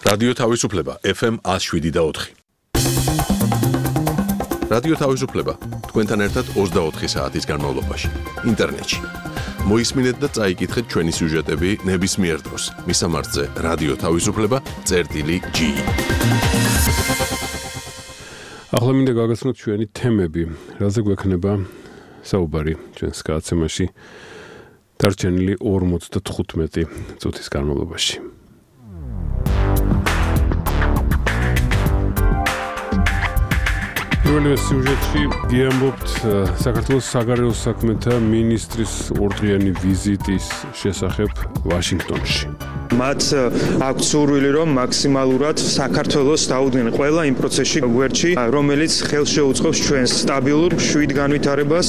რადიო თავისუფლება FM 107.4. რადიო თავისუფლება თქვენთან ერთად 24 საათის განმავლობაში ინტერნეტში. მოისმინეთ და წაიკითხეთ ჩვენი სიუჟეტები ნებისმიერ დროს. მისამართზე რადიო თავისუფლება.G. ახლა მინდა გაგაცნოთ ჩვენი თემები, რაზე გვექნება საუბარი ჩვენს გადაცემაში დარჩენილი 45 წუთის განმავლობაში. პირველი სიუჟეტში გიამბობთ საქართველოს საგარეო საქმეთა მინისტრის ორდღიანი ვიზიტის შესახებ ვაშინგტონში. მათ აქვს სურვილი, რომ მაქსიმალურად საქართველოს დაუდგნენ ყველა იმ პროცესში გვერდში, რომელიც ხელს შეუწყობს ჩვენს სტაბილურ მშვიდ განვითარებას.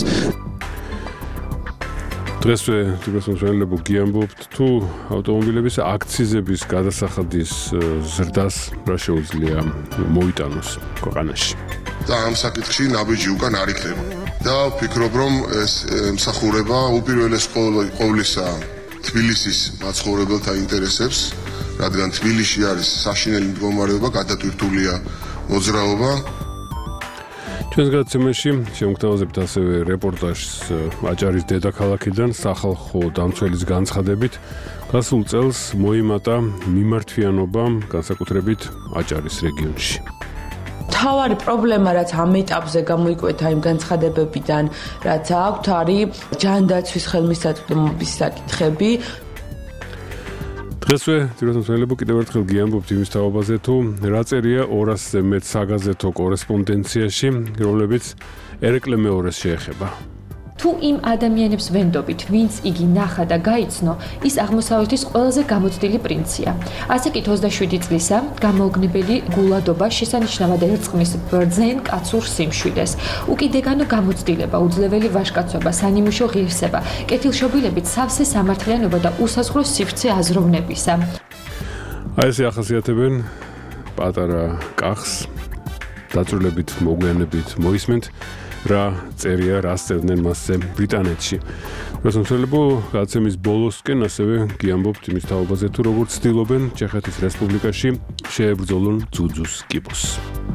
დღესვე თვითმსახურებო გიამბობთ თუ ავტომობილების აქციზების გადასახადის ზრდას რა შეუძლია მოიტანოს ქვეყანაში. და ამ საკითხში ნაბიჯი უკან არ იქნება. და ვფიქრობ, რომ ეს მსახურება უპირველეს ყოვლისა თბილისის მაცხოვრებელთა ინტერესებს, რადგან თბილისში არის საშინელი მდგომარეობა, გადატვირთულია მოძრაობა. ჩვენს გადაცემაში შემოგთავაზებთ ასევე რეპორტაჟს აჭარის დედაქალაქიდან სახალხო დამცველის განცხადებით. გასულ წელს მოიმატა მიმართვიანობა განსაკუთრებით აჭარის რეგიონში. თავარი პრობლემა, რაც ამ ეტაპზე გამოიკვეთა იმ განცხადებებიდან, რაც აქვთ, არის ჯანდაცვის ხელმისაწვდომობის საკითხები. დღესვე თვითმსახურებო კიდევ ერთხელ გიამბობთ იმის თაობაზე, თუ რა წერია 200-ზე მეტ საგაზეთო კორესპონდენციაში, რომლებიც ერეკლე მეორეს შეეხება. თუ იმ ადამიანებს ვენდობით, ვინც იგი ნახა და გაიცნო, ის აღმოსავლეთის ყველაზე გამოცდილი პრინცია. ასე კი 27 წლისა გამოუგნებელი გულადობა შესანიშნავად ერწყმის ბრძენ კაცურ სიმშვიდეს. უკიდეგანო გამოცდილება, უძლეველი ვაჟკაცობა, სანიმუშო ღირსება, კეთილშობილებით სავსე სამართლიანობა და უსაზღვრო სივრცე აზროვნებისა. აი ესე ახასიათებენ პატარა კახს, დაწვრილებით მოგვიანებით მოისმენთ. რა წერია, რა წერდნენ მასზე ბრიტანეთში. თვითმსახურებო გადაცემის ბოლოსკენ ასევე გიამბობთ იმის თაობაზე, თუ როგორ ცდილობენ ჩეხეთის რესპუბლიკაში შეებრძოლონ ძუძუს კიბოს.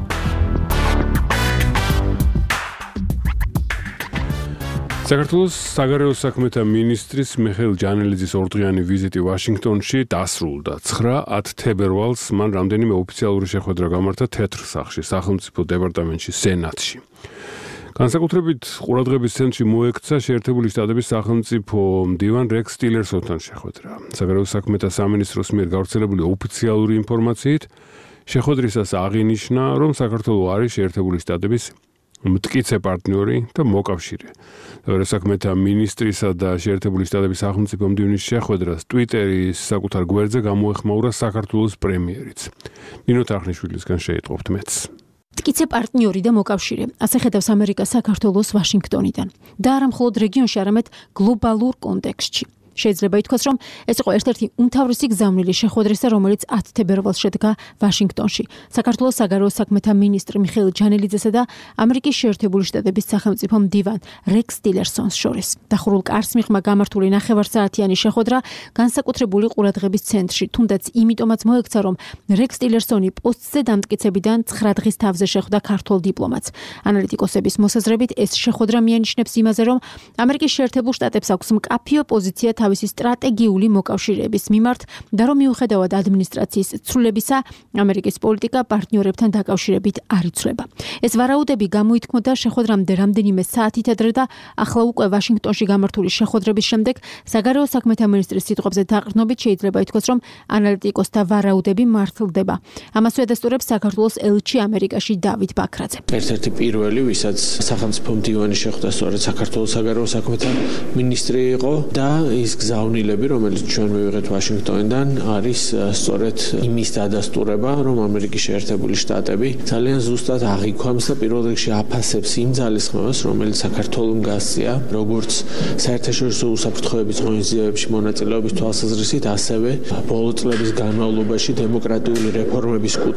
საქართველოს საგარეო საქმეთა მინისტრის მიხეილ ჯანელიძის ორდღიანი ვიზიტი ვაშინგტონში დასრულდა. 9-10 თებერვალს მან რამდენიმე ოფიციალური შეხვედრა გამართა თეთრ სახლში, სახელმწიფო დეპარტამენტში, სენატში. განსაკუთრებით ყურადღების ცენტრში მოექცა შეერთებული შტატების სახელმწიფო მდივან რექს ტილერსონთან შეხვედრა. საგარეო საქმეთა სამინისტროს მიერ გავრცელებული ოფიციალური ინფორმაციით შეხვედრისას აღინიშნა, რომ საქართველო არის შეერთებული შტატების მტკიცე პარტნიორი და მოკავშირე. საგარეო საქმეთა მინისტრისა და შეერთებული შტატების სახელმწიფო მდივნის შეხვედრას ტვიტერის საკუთარ გვერდზე გამოეხმაურა საქართველოს პრემიერიც. ნინო თახნიშვილისგან შეიტყობთ მეც. მტკიცე პარტნიორი და მოკავშირე, ასე ხედავს ამერიკა საქართველოს ვაშინგტონიდან. და არა მხოლოდ რეგიონში, არამედ გლობალურ კონტექსტში. შეიძლება ითქვას, რომ ეს იყო ერთ-ერთი უმთავრესი გზავნილი შეხვედრისა, რომელიც 10 თებერვალს შედგა ვაშინგტონში. საქართველოს საგარეო საქმეთა მინისტრი მიხეილ ჯანელიძესა და ამერიკის შეერთებული შტატების სახელმწიფო მდივან რექს ტილერსონს შორის. დახურულ კარს მიღმა გამართული ნახევარსაათიანი შეხვედრა განსაკუთრებული ყურადღების ცენტრში, თუნდაც იმიტომაც მოექცა, რომ რექს ტილერსონი პოსტზე დამტკიცებიდან 9 დღის თავზე შეხვდა ქართველ დიპლომატს. ანალიტიკოსების მოსაზრებით, ეს შეხვედრა მიანიშნებს იმაზე, რომ ამერიკის შეერთებულ შტატებს აქვს მკაფიო პოზიცია თავისი სტრატეგიული მოკავშირეების მიმართ და რომ მიუხედავად ადმინისტრაციის ცვლილებისა, ამერიკის პოლიტიკა პარტნიორებთან დაკავშირებით არ იცვლება. ეს ვარაუდები გამოითქმოდა შეხვედრამდე რამდენიმე საათით ადრე და ახლა უკვე ვაშინგტონში გამართული შეხვედრების შემდეგ საგარეო საქმეთა მინისტრის სიტყვებზე დაყრდნობით შეიძლება ითქვას, რომ ანალიტიკოსთა ვარაუდები მართლდება. ამას უდესტურებს საქართველოს ელჩი ამერიკაში დავით ბაქრაძე. ერთ-ერთი პირველი, ვისაც სახელმწიფო მდივანი შეხვდა, სწორედ საქართველოს საგარეო საქმეთა მინისტრი იყო და ის გზავნილები, რომელიც ჩვენ მივიღეთ ვაშინგტონიდან, არის სწორედ იმის დადასტურება, რომ ამერიკის შეერთებული შტატები ძალიან ზუსტად აღიქვამს და პირველ რიგში აფასებს იმ ძალისხმევას, რომელიც საქართველოს გასწია, როგორც საერთაშორისო უსაფრთხოების ღონისძიებებში მონაწილეობის თვალსაზრისით, ასევე ბოლო წლების განმავლობაში დემოკრატიული რეფორმების კუთხით.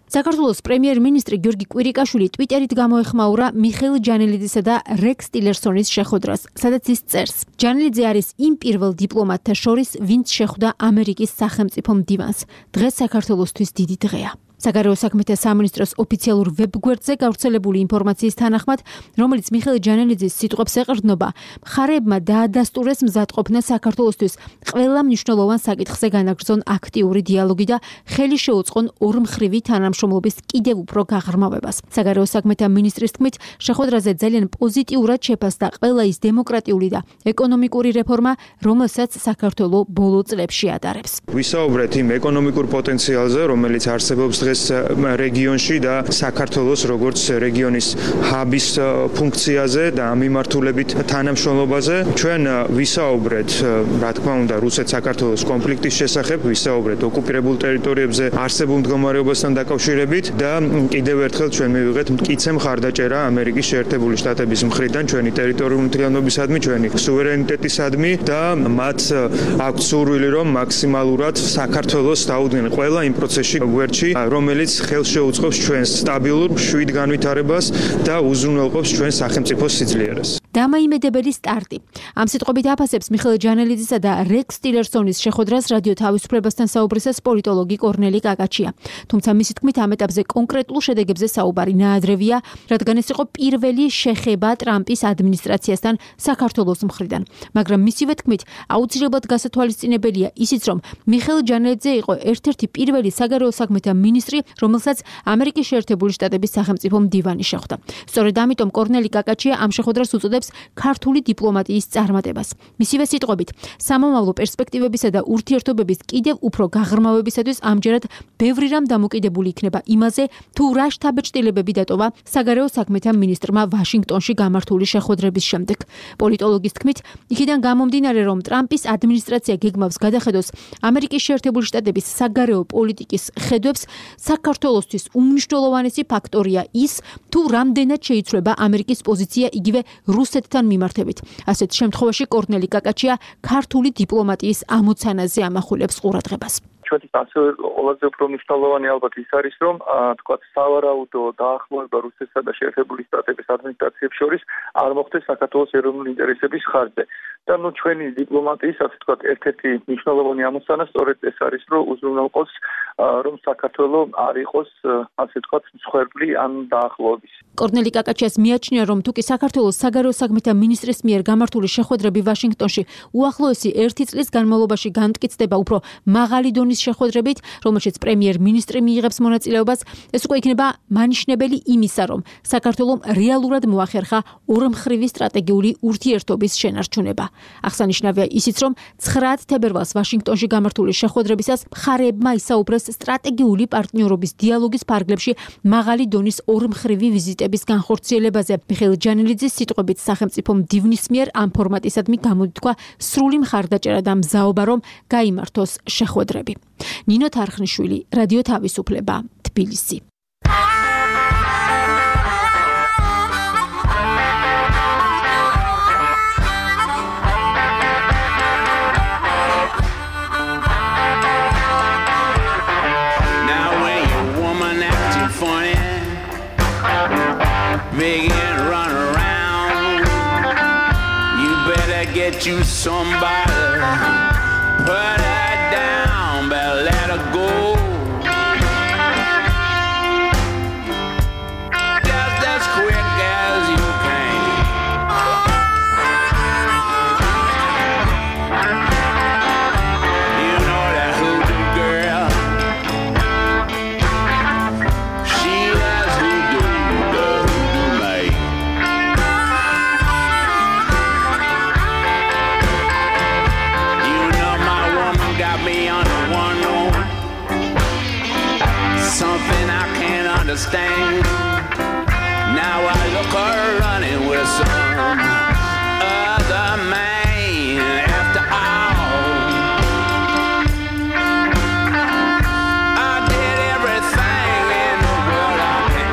საქართველოს პრემიერ-მინისტრი გიორგი კვირიკაშვილი ტვიტერით გამოეხმაურა მიხეილ ჯანელიძისა და რექს ტილერსონის შეხვედრას, სადაც ის წერს: ჯანელიძე არის იმ პირველ დიპლომატთა შორის, ვინც შეხვდა ამერიკის სახელმწიფო მდივანს. დღეს საქართველოსთვის დიდი დღეა. საგარეო საქმეთა სამინისტროს ოფიციალურ ვებგვერდზე გავრცელებული ინფორმაციის თანახმად, რომელიც მიხეილ ჯანელიძის სიტყვებს ეყრდნობა, მხარეებმა დაადასტურეს მზადყოფნა საქართველოსთვის ყველა მნიშვნელოვან საკითხზე განაგრძონ აქტიური დიალოგი და ხელი შეუწყონ ორმხრივი თანამშრომლობის კიდევ უფრო გაღრმავებას. საგარეო საქმეთა მინისტრის თქმით, შეხვედრაზე ძალიან პოზიტიურად შეფასდა ყველა ის დემოკრატიული და ეკონომიკური რეფორმა, რომელსაც საქართველო ბოლო წლებში ატარებს. ვისაუბრეთ იმ ეკონომიკურ პოტენციალზე, რომელიც არსებობს დღეს რეგიონში და საქართველოს როგორც რეგიონის ჰაბის ფუნქციაზე და ამ მიმართულებით თანამშრომლობაზე. ჩვენ ვისაუბრეთ, რა თქმა უნდა, რუსეთ-საქართველოს კონფლიქტის შესახებ, ვისაუბრეთ ოკუპირებულ ტერიტორიებზე არსებულ მდგომარეობასთან დაკავშირებით და კიდევ ერთხელ ჩვენ მივიღეთ მტკიცე მხარდაჭერა ამერიკის შეერთებული შტატების მხრიდან ჩვენი ტერიტორიული მთლიანობისადმი, ჩვენი სუვერენიტეტისადმი და მათ აქვთ სურვილი, რომ მაქსიმალურად საქართველოს დაუდგნენ ყველა იმ პროცესში გვერდში, რომელიც ხელს შეუწყობს ჩვენს სტაბილურ მშვიდ განვითარებას და უზრუნველყოფს ჩვენს სახელმწიფოს სიძლიერეს. დამაიმედებელი სტარტი. ამ სიტყვებით აფასებს მიხეილ ჯანელიძისა და რექს ტილერსონის შეხვედრას რადიო თავისუფლებასთან საუბრისას პოლიტოლოგი კორნელი კაკაჩია. თუმცა მისი თქმით, ამ ეტაპზე კონკრეტულ შედეგებზე საუბარი ნაადრევია, რადგან ეს იყო პირველი შეხება ტრამპის ადმინისტრაციასთან საქართველოს მხრიდან. მაგრამ მისივე თქმით, აუცილებლად გასათვალისწინებელია ისიც, რომ მიხეილ ჯანელიძე იყო ერთ-ერთი პირველი საგარეო საქმეთა მინისტრი, რომელსაც ამერიკის შეერთებული შტატების სახელმწიფო მდივანი შეხვდა. სწორედ ამიტომ კორნელი კაკაჩია ამ შეხვედრას უწოდებს ქართული დიპლომატიის წარმატებას. მისივე სიტყვებით, სამომავლო პერსპექტივებისა და ურთიერთობების კიდევ უფრო გაღრმავებისათვის ამჯერად ბევრი რამ დამოკიდებული იქნება იმაზე, თუ რა შთაბეჭდილებები დატოვა საგარეო საქმეთა მინისტრმა ვაშინგტონში გამართული შეხვედრების შემდეგ. პოლიტოლოგის თქმით, იქიდან გამომდინარე, რომ ტრამპის ადმინისტრაცია გეგმავს გადახედოს ამერიკის შეერთებული შტატების საგარეო პოლიტიკის ხედვებს, საქართველოსთვის უმნიშვნელოვანესი ფაქტორია ის, თუ რამდენად შეიცვლება ამერიკის პოზიცია იგივე რუსეთთან მიმართებით. ასეთ შემთხვევაში კორნელი კაკაჩია ქართული დიპლომატიის ამოცანაზე ამახვილებს ყურადღებას. ჩვენთვის ასევე ყველაზე უფრო მნიშვნელოვანი ალბათ ის არის, რომ თქვათ სავარაუდო დაახლოება რუსეთსა და შეერთებული შტატების ადმინისტრაციებს შორის არ მოხდეს საქართველოს ეროვნული ინტერესების ხარჯზე. და ჩვენი დიპლომატიის, ასე ვთქვათ, ერთ-ერთი მნიშვნელოვანი ამოცანა სწორედ ეს არის, რომ უზრუნველყოს, რომ საქართველო არ იყოს, ასე ვთქვათ, მსხვერპლი ამ დაახლოების. კორნელი კაკაჩიას მიაჩნია, რომ თუკი საქართველოს საგარეო საქმეთა მინისტრის მიერ გამართული შეხვედრები ვაშინგტონში უახლოესი 1 წლის განმავლობაში განმტკიცდება უფრო მაღალი დონის შეხვედრებით, რომელშიც პრემიერ-მინისტრი მიიღებს მონაწილეობას, ეს უკვე იქნება მანიშნებელი იმისა, რომ საქართველომ რეალურად მოახერხა ორმხრივი სტრატეგიული ურთიერთობის შენარჩუნება. აღსანიშნავია ისიც, რომ 9 თებერვალს ვაშინგტონში გამართული შეხვედრებისას მხარეებმა ისაუბრეს სტრატეგიული პარტნიორობის დიალოგის ფარგლებში მაღალი დონის ორმხრივი ვიზიტების განხორციელებაზე. მიხეილ ჯანელიძის სიტყვებით, სახელმწიფო მდივნის მიერ ამ ფორმატისადმი გამოთქვა სრული მხარდაჭერა და მზაობა, რომ გაიმართოს შეხვედრები. ნინო თარხნიშვილი, რადიო თავისუფლება, თბილისი. Begin run around. You better get you somebody. Put her down, better let her go. Just as quick as you can. You know that hoodoo girl. She was hoodoo. Something I can't understand. Now I look her running with some other man. After all, I did everything in the world I can.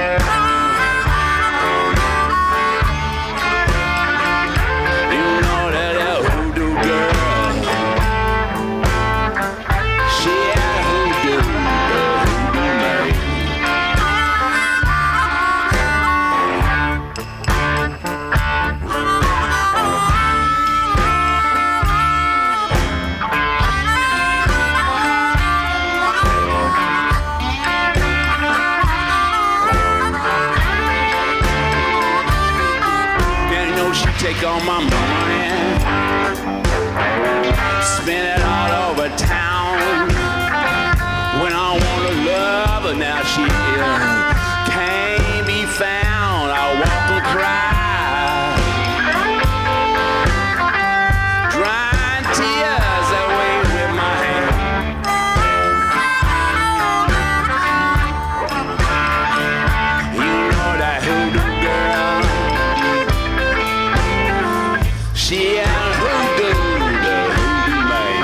You know that hoodoo girl. She a hoodoo. take all my money, spend it all over town. When I want to love her, now she can't be found. I walk and cry, drying tears away with my hand. You know that hoodoo girl, she and hoodoo, the hoodoo man.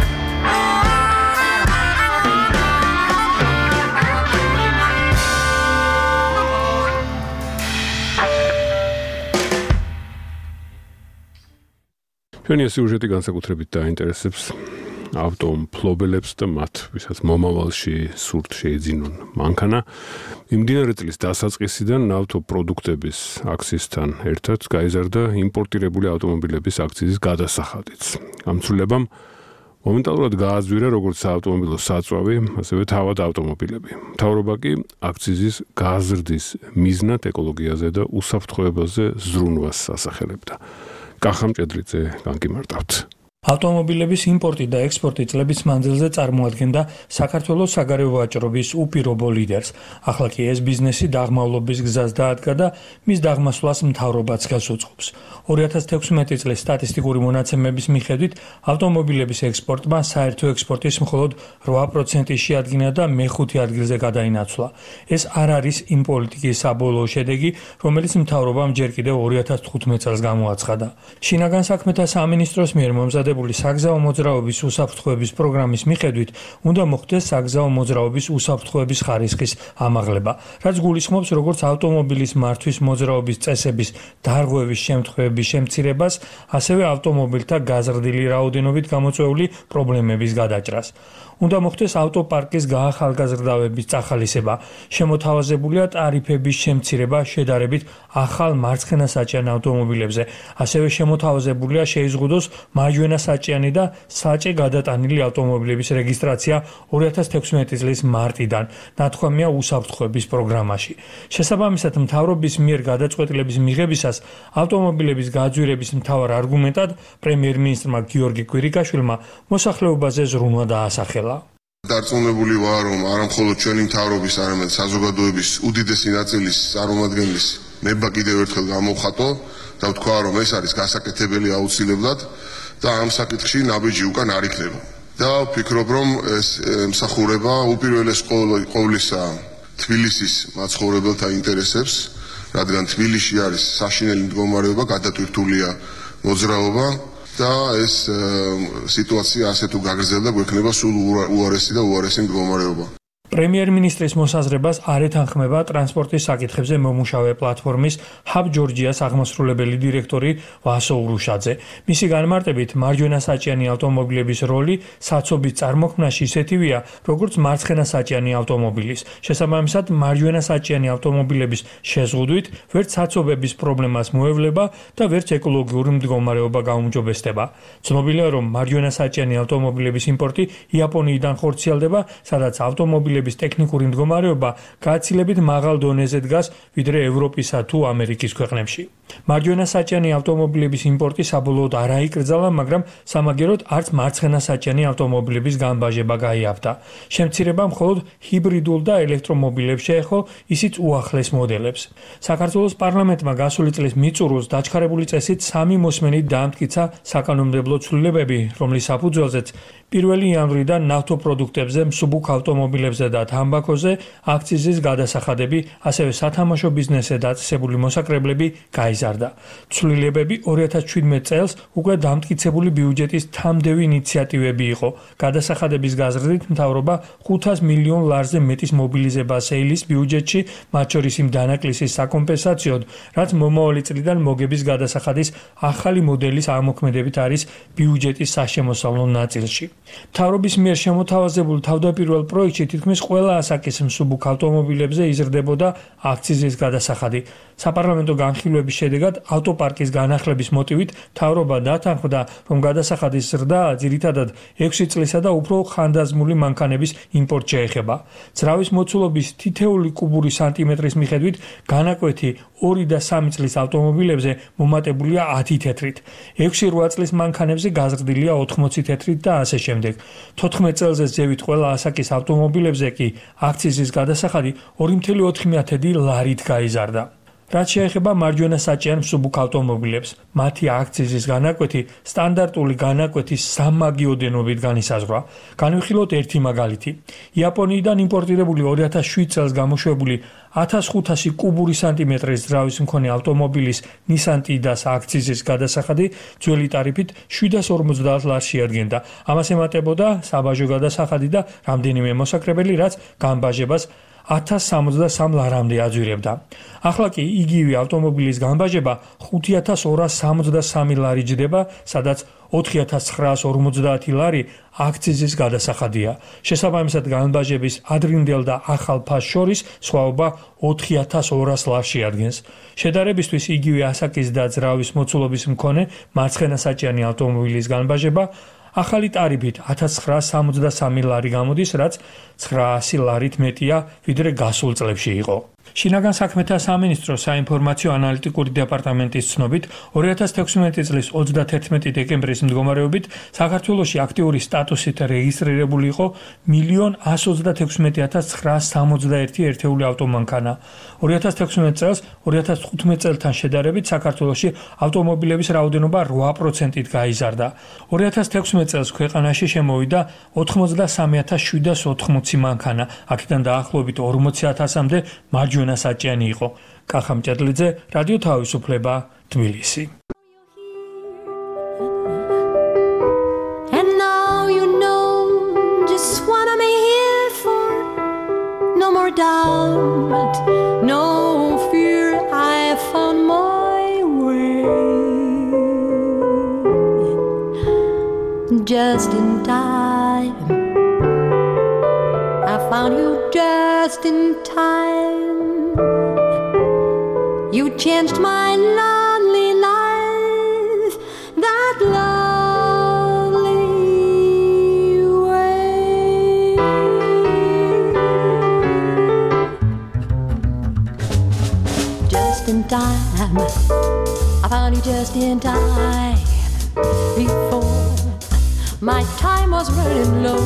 ჩვენი სიუჟეტი განსაკუთრებით დაინტერესებს ავტომფლობელებს და მათ, ვისაც მომავალში სურთ შეეძინონ მანქანა. მიმდინარე წლის დასაწყისიდან ავტოპროდუქტების აქციზთან ერთად გაიზარდა იმპორტირებული ავტომობილების აქციზის გადასახადიც. ამ ცვლილებამ მომენტალურად გააზვირა როგორც საავტომობილო საწვავი, ასევე თავად ავტომობილები. მთავრობა კი აქციზის გაზრდის მიზნად ეკოლოგიაზე და უსაფრთხოებაზე ზრუნვას ასახელებდა. კახა მჭედრიძე განკიმარტავთ. ავტომობილების იმპორტი და ექსპორტი წლების მანძილზე წარმოადგენდა საქართველოს საგარეო ვაჭრობის უპირობო ლიდერს. ახლა კი ეს ბიზნესი დაღმავლობის გზას დაადგა და მის დაღმასვლას მთავრობაც გასუწყობს. 2016 წლის სტატისტიკური მონაცემების მიხედვით ავტომობილების ექსპორტმა საერთო ექსპორტის მხოლოდ 8% შეადგინა და მეხუთე ადგილზე გადაინაცვლა. ეს არ არის იმ პოლიტიკის საბოლოო შედეგი, რომელიც მთავრობამ ჯერ კიდევ 2015 წელს გამოაცხადა. შინაგან საქმეთა სამინისტროს მიერ მომზადებული საგზაო მოძრაობის უსაფრთხოების პროგრამის მიხედვით უნდა მოხდეს საგზაო მოძრაობის უსაფრთხოების ხარისხის ამაღლება, რაც გულისხმობს როგორც ავტომობილის მართვის მოძრაობის წესების დარღვევის შემთხვევების შემცირებას, ასევე ავტომობილთა გაზრდილი რაოდენობით გამოწვეული პრობლემების გადაჭრას. უნდა მოხდეს ავტოპარკის გაახალგაზრდავების წახალისება, შემოთავაზებულია ტარიფების შემცირება შედარებით ახალ მარცხენასაჭიან ავტომობილებზე, ასევე შემოთავაზებულია შეიზღუდოს მარჯვენასაჭიანი და საჭე გადატანილი ავტომობილების რეგისტრაცია 2016 წლის მარტიდან, ნათქვამია უსაფრთხოების პროგრამაში. შესაბამისად, მთავრობის მიერ გადაწყვეტილების მიღებისას ავტომობილების გაძვირების მთავარ არგუმენტად პრემიერ-მინისტრმა გიორგი კვირიკაშვილმა მოსახლეობაზე ზრუნვა დაასახელა. დარწმუნებული ვარ, რომ არა მხოლოდ ჩვენი მთავრობის, არამედ საზოგადოების უდიდესი ნაწილის წარმომადგენლის ნება კიდევ ერთხელ გამოვხატო და ვთქვა, რომ ეს არის გასაკეთებელი აუცილებლად და ამ საკითხში ნაბიჯი უკან არ იქნება. და ვფიქრობ, რომ ეს ემსახურება უპირველეს ყოვლისა თბილისის მაცხოვრებელთა ინტერესებს, რადგან თბილისში არის საშინელი მდგომარეობა, გადატვირთულია მოძრაობა და ეს სიტუაცია ასე თუ გაგრძელდა, გვექნება სულ უარესი და უარესი მდგომარეობა. პრემიერ-მინისტრის მოსაზრებას არ ეთანხმება ტრანსპორტის საკითხებზე მომუშავე პლატფორმის Hub Georgia-ს აღმასრულებელი დირექტორი ვასო ურუშაძე. მისი განმარტებით, მარჯვენასაჭიანი ავტომობილების როლი საცობის წარმოქმნაში ისეთივეა, როგორც მარცხენასაჭიანი ავტომობილის. შესაბამისად, მარჯვენასაჭიანი ავტომობილების შეზღუდვით ვერც საცობების პრობლემას მოევლება და ვერც ეკოლოგიური მდგომარეობა გაუმჯობესდება. ცნობილია, რომ მარჯვენასაჭიანი ავტომობილების იმპორტი იაპონიიდან ხორციელდება, სადაც ავტომობილების ტექნიკური მდგომარეობა გაცილებით მაღალ დონეზე დგას ვიდრე ევროპისა თუ ამერიკის ქვეყნებში. მარჯვენასაჭიანი ავტომობილების იმპორტი საბოლოოდ არ აიკრძალა, მაგრამ სამაგეროდ არც მარცხენასაჭიანი ავტომობილების განბაჟება გაიაფთა. შემცირება მხოლოდ ჰიბრიდულ და ელექტრომობილებს შეეხო, ისიც უახლეს მოდელებს. საქართველოს პარლამენტმა გასული წლის მიწურულს დაჩქარებული წესით 3 მოსმენით დაამტკიცა საკანონმდებლო ცვლილებები, რომლის საფუძველზეც 1 იანვრიდან ნავთობპროდუქტებზე, მსუბუქ ავტომობილებზე და თამბაქოზე აქციზის გადასახადები, ასევე სათამაშო ბიზნესზე დაწესებული მოსაკრებლები გაიზარდა. ცვლილებები 2017 წელს უკვე დამტკიცებული ბიუჯეტის თამდევი ინიციატივები იყო. გადასახადების გაზრდით მთავრობა 500 მილიონ ლარზე მეტის მობილიზებას ეილის ბიუჯეტში, მათ შორის იმ დანაკლისის საკომპენსაციოდ, რაც მომავალი წლიდან მოგების გადასახადის ახალი მოდელის ამოქმედებით არის ბიუჯეტის საშემოსავლო ნაწილში. მთავრობის მიერ შემოთავაზებულ თავდაპირველ პროექტში თითქმის ყველა ასაკის მსუბუქ ავტომობილებზე იზრდებოდა აქციზის გადასახადი. საპარლამენტო განხილვების შედეგად ავტოპარკის განახლების მოტივით მთავრობა დათანხმდა, რომ გადასახადის ზრდა ძირითადად 6 წლისა და უფრო ხანდაზმული მანქანების იმპორტს შეეხება. ძრავის მოცულობის თითეული კუბური სანტიმეტრის მიხედვით განაკვეთი 2 და 3 წლის ავტომობილებზე მომატებულია 10 თეთრით, 6-8 წლის მანქანებზე გაზრდილია 80 თეთრით და ასე შემდეგ. 14 წელზე ზევით ყველა ასაკის ავტომობილებზე კი აქციზის გადასახადი 2.4 ლარით გაიზარდა. რაც შეეხება მარჯვენა საჭიერ მსუბუქ ავტომობილებს, მათი აქციზის განაკვეთი სტანდარტული განაკვეთის სამაგიოდენობით განისაზღვრა. განვიხილოთ ერთი მაგალითი. იაპონიიდან იმპორტირებული 2007 წელს გამოშვებული 1500 კუბური სანტიმეტრის ძრავის მქონე ავტომობილის Nissan Tidas აქციზის გადასახადი ძველი ტარიფით 750 ლარს შეადგენდა. ამას ემატებოდა საბაჟო გადასახადი და რამდენიმე მოსაკრებელი, რაც განბაჟებას 1063 ლარამდე აძვირებდა. ახლა კი იგივე ავტომობილის განბაჟება 5273 ლარი ჯდება, სადაც 4950 ლარი აქციზის გადასახადია. შესაბამისად განბაჟების ადრინდელ და ახალ ფასს შორის სხვაობა 4200 ლარს შეადგენს. შედარებისთვის იგივე ასაკის და ძრავის მოცულობის მქონე მარცხენა საჭიანი ავტომობილის განბაჟება ახალი ტარიფით 1963 ლარი გამოდის, რაც 900 ლარით მეტია, ვიდრე გასულ წლებში იყო. შინაგან საქმეთა სამინისტროს საინფორმაციო ანალიტიკური დეპარტამენტის ცნობით 2016 წლის 31 დეკემბრის მდგომარეობით საქართველოში აქტიური სტატუსით რეგისტრირებული იყო 1.136.961 ერთეული ავტომანქანა. 2016 წელს 2015 წელთან შედარებით საქართველოში ავტომობილების რაოდენობა 8%-ით გაიზარდა. 2016 წელს ქვეყანაში შემოვიდა 83780 მანქანა, აქედან დაახლოებით 40000-მდე მარჯვენა საჭიანი იყო. კახამ ჭედლიძე, რადიო თავისუფლება, თბილისი. And now you know just what I'm here for. No more doubt, no fear, I found my way. Just in time, I found you just in time. You changed my lonely life that lovely way. Just in time, I found you just in time. Before my time was running low,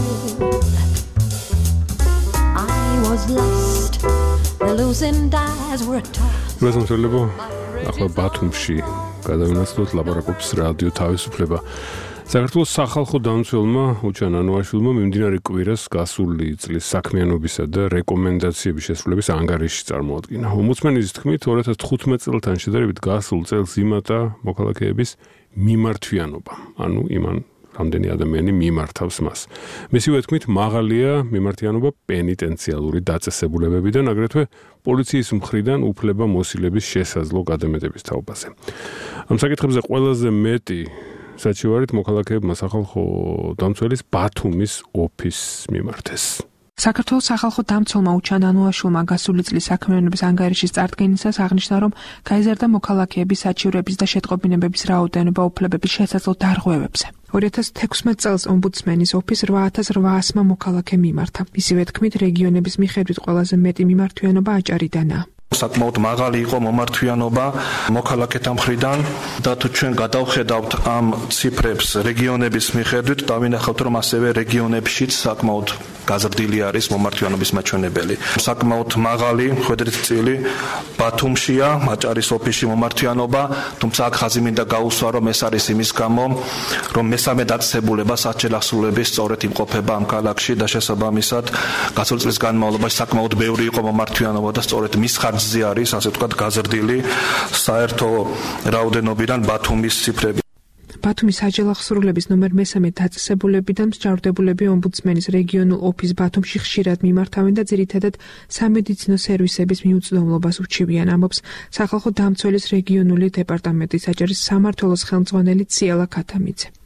I was lost, the losing dice were tough. მოგესალმებით, ახლა ბათუმში გადავინაცვლოთ ლაპარაკობს რადიო თავისუფლება. საქართველოს სახალხო დამცველმა უჩან ანუაშვილმა მიმდინარე კვირას გასული წლის საქმიანობისა და რეკომენდაციების შესრულების ანგარიში წარმოადგინა. ომბუდსმენის თქმით 2015 წელთან შედარებით გასულ წელს იმატა მოქალაქეების მიმართვიანობა, ანუ იმან რამდენი ადამიანი მიმართავს მას. მისივე თქმით, მაღალია მიმართიანობა პენიტენციალური დაწესებულებებიდან, აგრეთვე პოლიციის მხრიდან უფლება მოსილების შესაძლო გადამეტების თაობაზე. ამ საკითხებზე ყველაზე მეტი საჩივარით მოქალაქეებმა სახალხო დამცველის ბათუმის ოფისს მიმართეს. საქართველოს სახალხო დამცველმა უჩან ანუაშვილმა გასული წლის საქმიანობის ანგარიშის წარდგენისას აღნიშნა, რომ გაიზარდა მოქალაქეების საჩივრების და შეტყობინებების რაოდენობა უფლებების შესაძლო დარღვევებზე. 2016 წელს ომბუდსმენის ოფისს 8800 მოქალაქე მიმართა. ისივე თქმით, რეგიონების მიხედვით ყველაზე მეტი მიმართვიანობა აჭარიდანაა. საკმაოდ მაღალი იყო მომართვიანობა მოქალაქეთა მხრიდან და თუ ჩვენ გადავხედავთ ამ ციფრებს რეგიონების მიხედვით, დავინახავთ, რომ ასევე რეგიონებშიც საკმაოდ გაზრდილი არის მომართვიანობის მაჩვენებელი. საკმაოდ მაღალი ხვედრით წილი ბათუმშია, აჭარის ოფისში მომართვიანობა, თუმცა აქ ხაზი მინდა გაუსვა, რომ ეს არის იმის გამო, რომ მესამე დაწესებულება საჭიროების სწორედ იმყოფება ამ ქალაქში და შესაბამისად გასული წლის განმავლობაში საკმაოდ ბევრი იყო მომართვიანობა და სწორედ მის ხარჯზე არის, ასე ვთქვათ, გაზრდილი საერთო რაოდენობიდან ბათუმის ციფრები. ბათუმის საჯელახსრულების ნომერ 3 დაწესებულებიდან მსჯავრდებულები ომბუდსმენის რეგიონულ ოფისს ბათუმში ხშირად მიმართავენ და ძირითადად სამედიცინო სერვისების მიუწვდომლობას უჩივიან, ამბობს სახალხო დამცველის რეგიონული დეპარტამენტის აჭარის სამმართველოს ხელმძღვანელი ციალა ქათამიძე.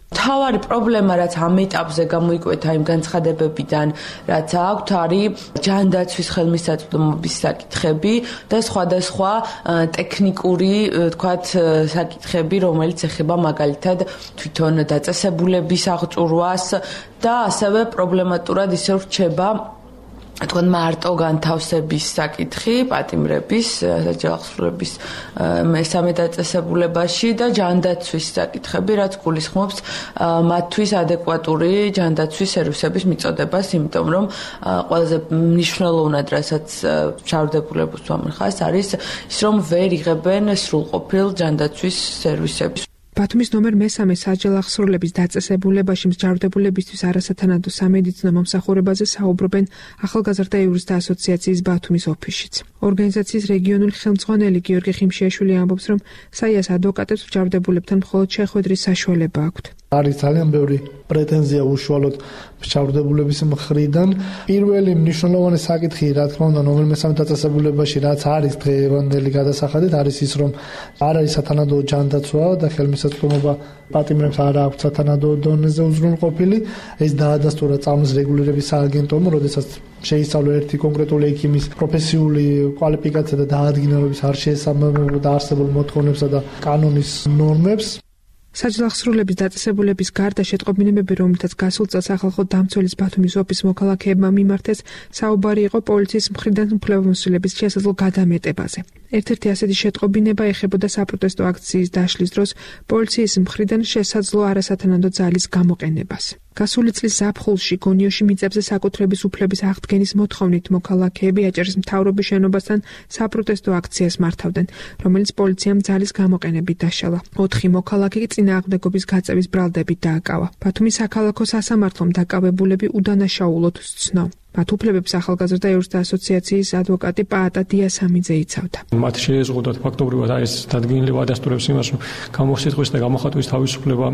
თავარი პრობლემა რაც ამ ეტაპზე გამოიკვეთა იმ განცხადებებიდან რაც აქვთ არის ჯანდაცვის ხელმისაწვდომობის საკითხები და სხვადასხვა ტექნიკური თქვათ საკითხები რომელიც ეხება მაგალითად თვითონ დაწესებულების აღჭურვას და ასევე პრობლემატურად ისე რჩება თქვენ მარტო განთავსების საკითხი პატიმრების საჯავახსრების მესამე დაწესებულებაში და ჯანდაცვის საკითხები რაც გულისხმობს მათთვის ადეკვატური ჯანდაცვის სერვისების მიწოდებას იმიტომ რომ ყველაზე მნიშვნელოვნად რასაც ჩავდებულებას ვამხას არის ის რომ ვერ იღებენ სრულყოფილ ჯანდაცვის სერვისებს ბათუმის ნომერ მესამე საჯავახსრების დაწესებულებაში მსჯავრდებულებისთვის არასათანადო სამედიცინო მომსახურებაზე საუბრობენ ახალგაზრდა იურისტთა ასოციაციის ბათუმის ოფისშიც. ორგანიზაციის რეგიონული ხელმძღვანელი გიორგი ხიმშიაშვილი ამბობს, რომ საიას ადვოკატებს მსჯავრდებულებთან მხოლოდ შეხვედრის საშუალება აქვთ. არის ძალიან ბევრი პრეტენზია უშუალოდ მსჯავრდებულების მხრიდან. პირველი მნიშვნელოვანი საკითხი, რა თქმა უნდა, ნომერ მესამე დაწესებულებაში, რაც არის დღევანდელი გადასახადით, არის ის, რომ არ არის სათანადო ჯანდაცვა და ხელმისაწვდომობა პატიმრებს არ აქვს სათანადო დონეზე უზრუნყოფილი. ეს დაადასტურა წამლის რეგულირების სააგენტომ, როდესაც შეისწავლა ერთი კონკრეტული ექიმის პროფესიული კვალიფიკაცია და დაადგინა, რომ ის არ შეესაბამება არსებულ მოთხოვნებსა და კანონის ნორმებს. საჯავახსრების დაწესებულების გარდა შეტყობინებები, რომლითაც გასულ წელს ახალხო დამცველის ბათუმის ოფის მოქალაქეებმა მიმართეს, საუბარი იყო პოლიციის მხრიდან უფლებამოსილების შესაძლო გადამეტებაზე. ერთ-ერთი ასეთი შეტყობინება ეხებოდა საპროტესტო აქციის დაშლის დროს პოლიციის მხრიდან შესაძლო არასათანადო ძალის გამოყენებას. გასული წლის ზაფხულში გონიოში მიწებზე საკუთრების უფლების აღდგენის მოთხოვნით მოქალაქეები აჭარის მთავრობის შენობასთან საპროტესტო აქციას მართავდნენ, რომელიც პოლიციამ ძალის გამოყენებით დაშალა. 4 მოქალაქე კი წინააღმდეგობის გაწევის ბრალდებით დააკავა. ბათუმის საქალაქო სასამართლომ დაკავებულები უდანაშაულოდ სცნო. მათ უფლებებს ახალგაზრდა იურისტთა ასოციაციის ადვოკატი პაატა დიასამიძე იცავდა. მათ შეეზღუდათ ფაქტობრივად ეს დადგენილი ადასტურებს იმას, რომ გამოსიტყვის და გამოხატვის თავისუფლება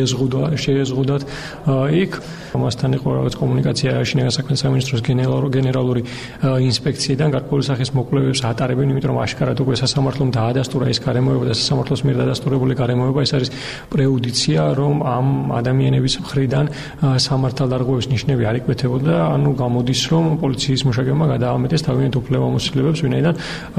შეეზღუდათ იქ. მასთან იყო რაღაც კომუნიკაცია შინაგან საქმეთა სამინისტროს გენერალური ინსპექციიდან გარკვეული სახის მოკვლევებს ატარებენ, იმიტომ რომ აშკარად უკვე სასამართლომ დაადასტურა ეს გარემოება და სასამართლოს მიერ დადასტურებული გარემოება ეს არის პრეუდიცია, რომ ამ ადამიანების მხრიდან სამართალდარღვევის ნიშნები არ იკვეთებოდა, ანუ გამოდის რომ პოლიციის მუშაკებმა გადაამეტეს თავიანთ უფლებამოსილებებს, ვინაიდან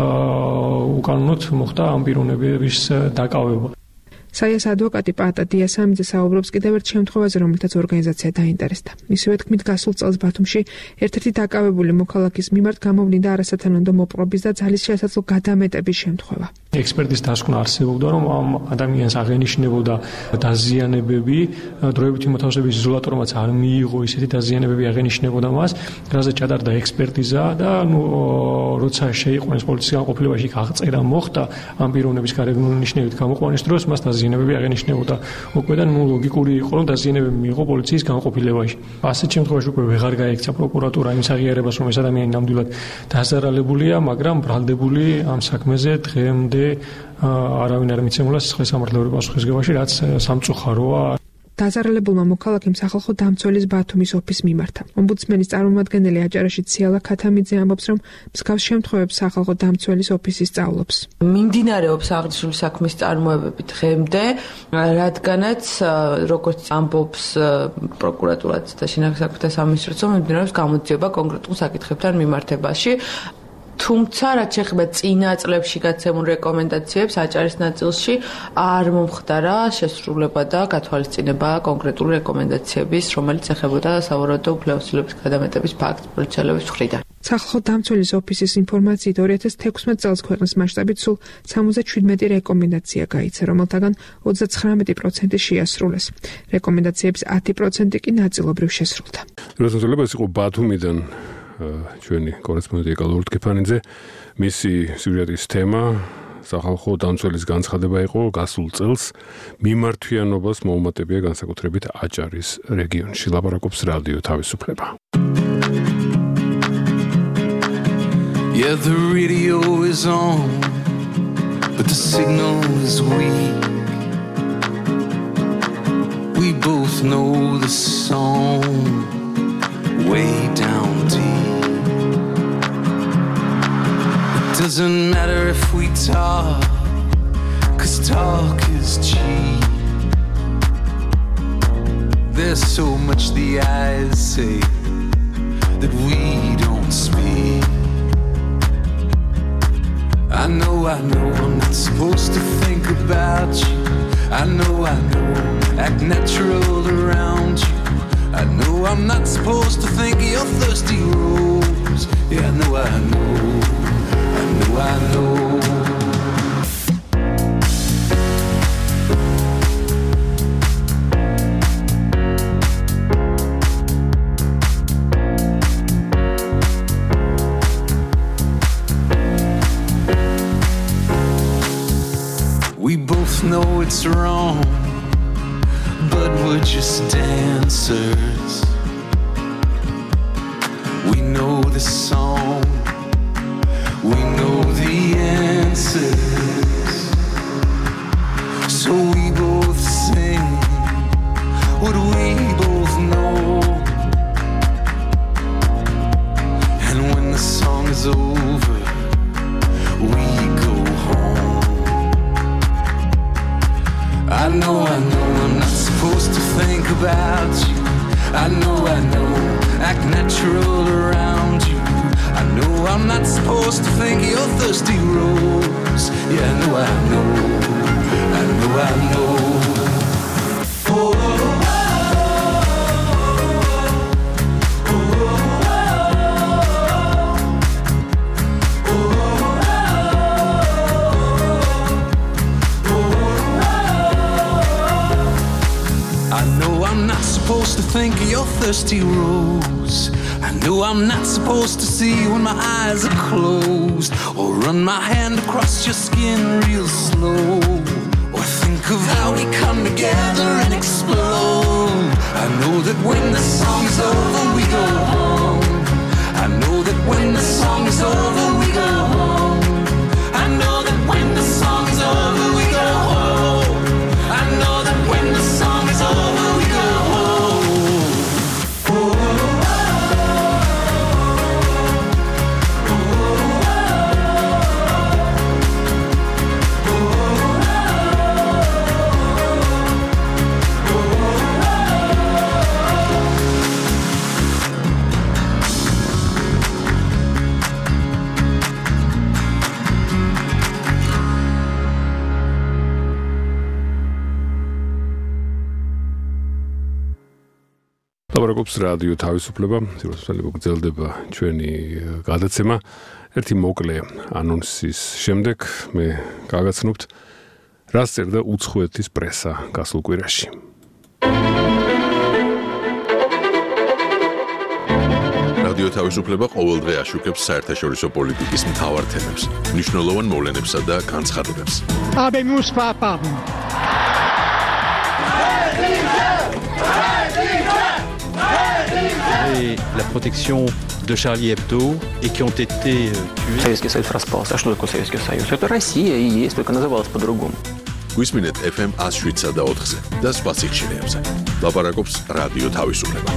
უკანონოდ მოხდა ამ პიროვნების დაკავება. საიას ადვოკატი პაატა დიასამიძე საუბრობს კიდევ ერთ შემთხვევაზე, რომელთაც ორგანიზაცია დაინტერესდა. მისივე თქმით, გასულ წელს ბათუმში ერთ-ერთი დაკავებული მოქალაქის მიმართ გამოვლინდა არასათანადო მოპყრობის და ძალის შესაძლო გადამეტების შემთხვევა. ექსპერტის დასკვნა არსებობდა, რომ ამ ადამიანს აღენიშნებოდა დაზიანებები, დროებითი მოთავსების იზოლატორმაც არ მიიღო ისეთი დაზიანებები აღენიშნებოდა მას, რაზე ჩატარდა ექსპერტიზა და როცა შეიყვანეს პოლიციის განყოფილებაში აღწერა მოხდა ამ პიროვნების გარეგნული ნიშნებით გამოყვანის დროს მას დაზიანებები აღენიშნებოდა. უკვე და ლოგიკური იყო, რომ დაზიანებები მიიღო პოლიციის განყოფილებაში. ასეთ შემთხვევაში უკვე ვეღარ გაექცა პროკურატურა იმ აღიარებას, რომ ეს ადამიანი ნამდვილად დაზარალებულია, მაგრამ ბრალდებული ამ საქმეზე დღემდე არავინ არ მიცემულა სახელმწიფო პასუხისგებაში, რაც სამწუხაროა. დაზარალებულმა მოქალაქემ სახალხო დამცველის ბათუმის ოფისს მიმართა. ომბუდსმენის წარმომადგენელი აჭარაში ციალა ქათამიძე ამბობს, რომ მსგავს შემთხვევებს სახალხო დამცველის ოფისი სწავლობს. მიმდინარეობს აღნიშნული საქმის წარმოებები დღემდე, რადგანაც როგორც ამბობს პროკურატურაც და შინაგან საქმეთა სამინისტროც, მიმდინარეობს გამოძიება კონკრეტულ საკითხებთან მიმართებაში. თუმცა რაც შეეხება წინა წლებში გაცემულ რეკომენდაციებს აჭარის ნაწილში არ მომხდარა შესრულება და გათვალისწინება კონკრეტული რეკომენდაციების, რომელიც ეხებოდა სავარაუდო უფლებამოსილების გადამეტების ფაქტს პოლიციელების მხრიდან. სახალხო დამცველის ოფისის ინფორმაციით 2016 წელს ქვეყნის მასშტაბით სულ 77 რეკომენდაცია გაიცა, რომელთაგან 39% შეასრულეს. რეკომენდაციების 10% კი ნაწილობრივ შესრულდა. ეს იყო ბათუმიდან ჩვენი კორესპონდენტი ეკალურ ტკიფანიძე. მისი სიუჟეტის თემა სახალხო დამცველის განცხადება იყო გასულ წელს მიმართვიანობას მოუმატებია განსაკუთრებით აჭარის რეგიონში. ლაპარაკობს რადიო თავისუფლება. Yeah, the radio is on, but the signal is weak. We both know the song way down deep. It doesn't matter if we talk, 'cause talk is cheap. there's so much the eyes say that we don't speak. I know I'm not supposed to think about you. I know, act natural around you. I know I'm not supposed to think of your thirsty rose. Yeah, I know. We both know it's wrong, but we're just dancers. We know the song, we know the answers. So we both sing what we both know. And when the song is over, we go home. I know I'm not supposed to think about you. I know, act natural around you. I know I'm not supposed to think of your thirsty rose. Yeah, I know. I know I'm not supposed to think of your thirsty rose. I know I'm not supposed to see you when my eyes are closed, or run my hand across your skin real slow, or think of how we come together and explode. I know that when the song is over, we go home. I know that when the song is over, we go home. I know that when the song is over, we go home. I know that when the song is over, we go home. ლაპარაკობს რადიო თავისუფლება, სიუჟეტები გრძელდება ჩვენი გადაცემა. ერთი მოკლე ანონსის შემდეგ მე გაგაცნობთ, რას წერდა უცხოეთის პრესა გასულ კვირაში. რადიო თავისუფლება ყოველდღე აშუქებს საერთაშორისო პოლიტიკის მთავარ თემებს, მნიშვნელოვან მოვლენებსა და განცხადებებს. Habemus papam. La protection de Charlie Hebdo et qui ont été tués. Советский Союз распался. А что такое Советский Союз? Это Россия и есть, только называлась по-другому. გვისმინეთ FM 107 და 4-ზე და სხვა სიხშირეებზე. ლაპარაკობს რადიო თავისუფლება.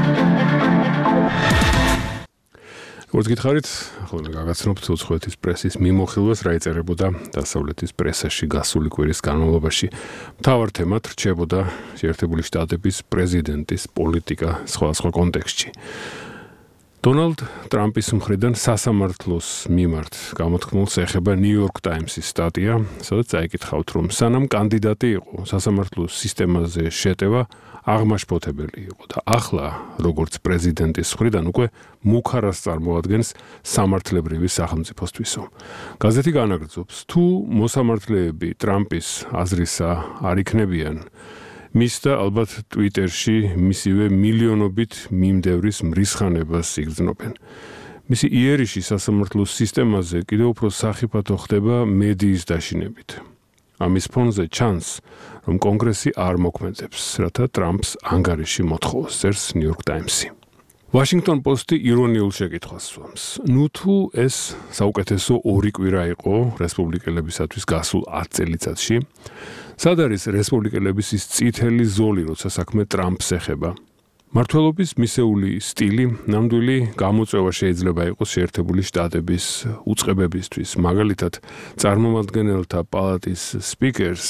როგორც გითხარით, ახლა გაგაცნობთ უცხოეთის პრესის მიმოხილვას, რა იწერებოდა დასავლეთის პრესაში გასული კვირის განმავლობაში. მთავარ თემად რჩებოდა შეერთებული შტატების პრეზიდენტის პოლიტიკა სხვადასხვა კონტექსტში. დონალდ ტრამპის მხრიდან სასამართლოს მიმართ გამოთქმულს ეხება New York Times-ის სტატია, სადაც წაიკითხავთ, რომ სანამ კანდიდატი იყო სასამართლოს სისტემაზე შეტევა აღმაშფოთებელი იყო და ახლა როგორც პრეზიდენტის მხრიდან უკვე მუქარას წარმოადგენს სამართლებრივი სახელმწიფოსთვისო. გაზეთი განაგრძობს, თუ მოსამართლეები ტრამპის აზრისა არ იქნებიან, მის და ალბათ ტვიტერში მისივე მილიონობით მიმდევრის მრისხანებას იგრძნობენ. მისი იერიში სასამართლოს სისტემაზე კიდევ უფრო სახიფათო ხდება მედიის დაშინებით. ამის ფონზე ჩანს, რომ კონგრესი არ მოქმედებს, რათა ტრამპს ანგარიში მოთხოვოს, წერს New York Times-ი. Washington Post-ი ირონიულ შეკითხვას სვამს. ნუ თუ ეს საუკეთესო ორი კვირა იყო რესპუბლიკელებისათვის გასულ 10 წელიწადში, სად არის რესპუბლიკელების ის წითელი ზოლი, როცა საქმე ტრამპს ეხება? მმართველობის მისეული სტილი ნამდვილი გამოწვევა შეიძლება იყოს შეერთებული შტატების უწყებებისთვის. მაგალითად, წარმომადგენელთა პალატის სპიკერს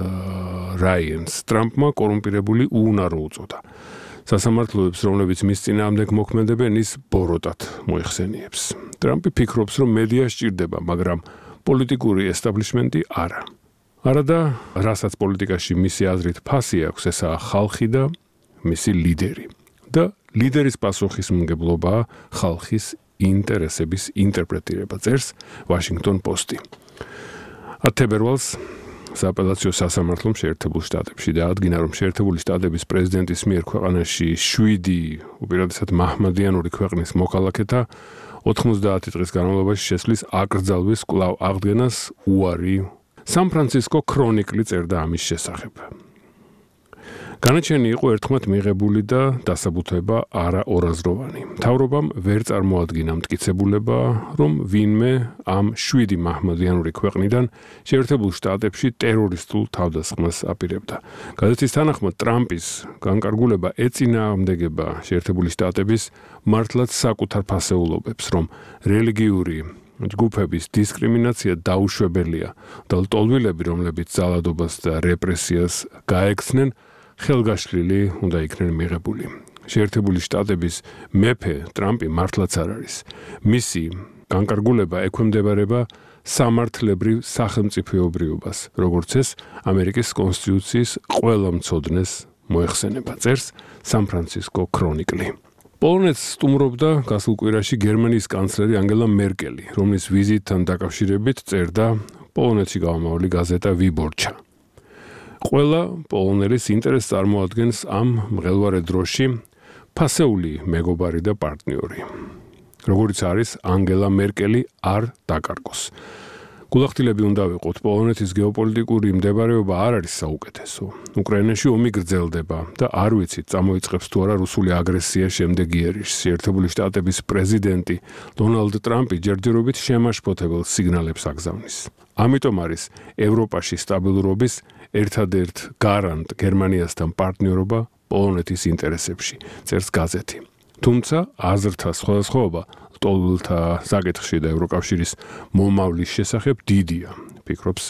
რაიან ტრამპმა კორუმპირებული უუნარო უწოდა. სასამართლოებს, რომლებიც მის წინააღმდეგ მოქმედებენ, ის ბოროტად მოიხსენიებს. ტრამპი ფიქრობს, რომ მედია სჭირდება, მაგრამ პოლიტიკური ესტაბლიშმენტი არა. არადა, რასაც პოლიტიკაში მისი აზრით ფასი აქვს, ესაა ხალხი და მისი ლიდერი. და ლიდერის პასუხისმგებლობაა ხალხის ინტერესების ინტერპრეტირება, წერს Washington Post-ი. 10 თებერვალს სააპელაციო სასამართლომ შეერთებულ შტატებში დაადგინა, რომ შეერთებული შტატების პრეზიდენტის მიერ ქვეყანაში 7 უპირატესად მაჰმადიანური ქვეყნის მოქალაქეთა 90 დღის განმავლობაში შესვლის აკრძალვის კვლავ აღდგენას უარი. სან-ფრანცისკო ქრონიკლი წერდა ამის შესახებ. განაჩენი იყო ერთხმად მიღებული და დასაბუთება არაორაზროვანი. მთავრობამ ვერ წარმოადგინა მტკიცებულება, რომ ვინმე ამ 7 მაჰმადიანური ქვეყნიდან შეერთებულ შტატებში ტერორისტულ თავდასხმას აპირებდა. გაზეთის თანახმად ტრამპის განკარგულება ეწინააღმდეგება შეერთებული შტატების მართლაც საკუთარ ფასეულობებს, რომ რელიგიური ჯგუფების დისკრიმინაცია დაუშვებელია და ლტოლვილები, რომლებიც ძალადობას და რეპრესიას გაექცნენ, ხელგაშლილი უნდა იქნენ მიღებული. შეერთებული შტატების მეფე ტრამპი მართლაც არ არის. მისი განკარგულება ექვემდებარება სამართლებრივ სახელმწიფოებრიობას, როგორც ეს ამერიკის კონსტიტუციის ყველა მცოდნეს მოეხსენება, წერს სან-ფრანცისკო ქრონიკლი. პოლონეთს სტუმრობდა გასულ კვირაში გერმანიის კანცლერი ანგელა მერკელი, რომლის ვიზიტთან დაკავშირებით წერდა პოლონეთში გამომავალი გაზეტა ვიბორჩა. ყველა პოლონელის ინტერესს წარმოადგენს ამ მღელვარე დროში ფასეული მეგობარი და პარტნიორი. როგორც არის ანგელა მერკელი არ დაკარგოს. გულახდილები უნდა ვიყოთ, პოლონეთის გეოპოლიტიკური მდებარეობა არ არის საუკეთესო. უკრაინაში ომი გრძელდება და არ ვიცით, წამოიწყებს თუ არა რუსული აგრესია შემდეგ იერიშს. შეერთებული შტატების პრეზიდენტი დონალდ ტრამპი ჯერჯერობით შემაშფოთებელ სიგნალებს აგზავნის. ამიტომ არის ევროპაში სტაბილურობის ერთადერთ გარანტ გერმანიასთან პარტნიორობა პოლონეთის ინტერესებში, წერს გაზეთი. თუმცა აზრთა სხვადასხვაობა ლტოლვილთა საკითხში და ევროკავშირის მომავლის შესახებ დიდია, ფიქრობს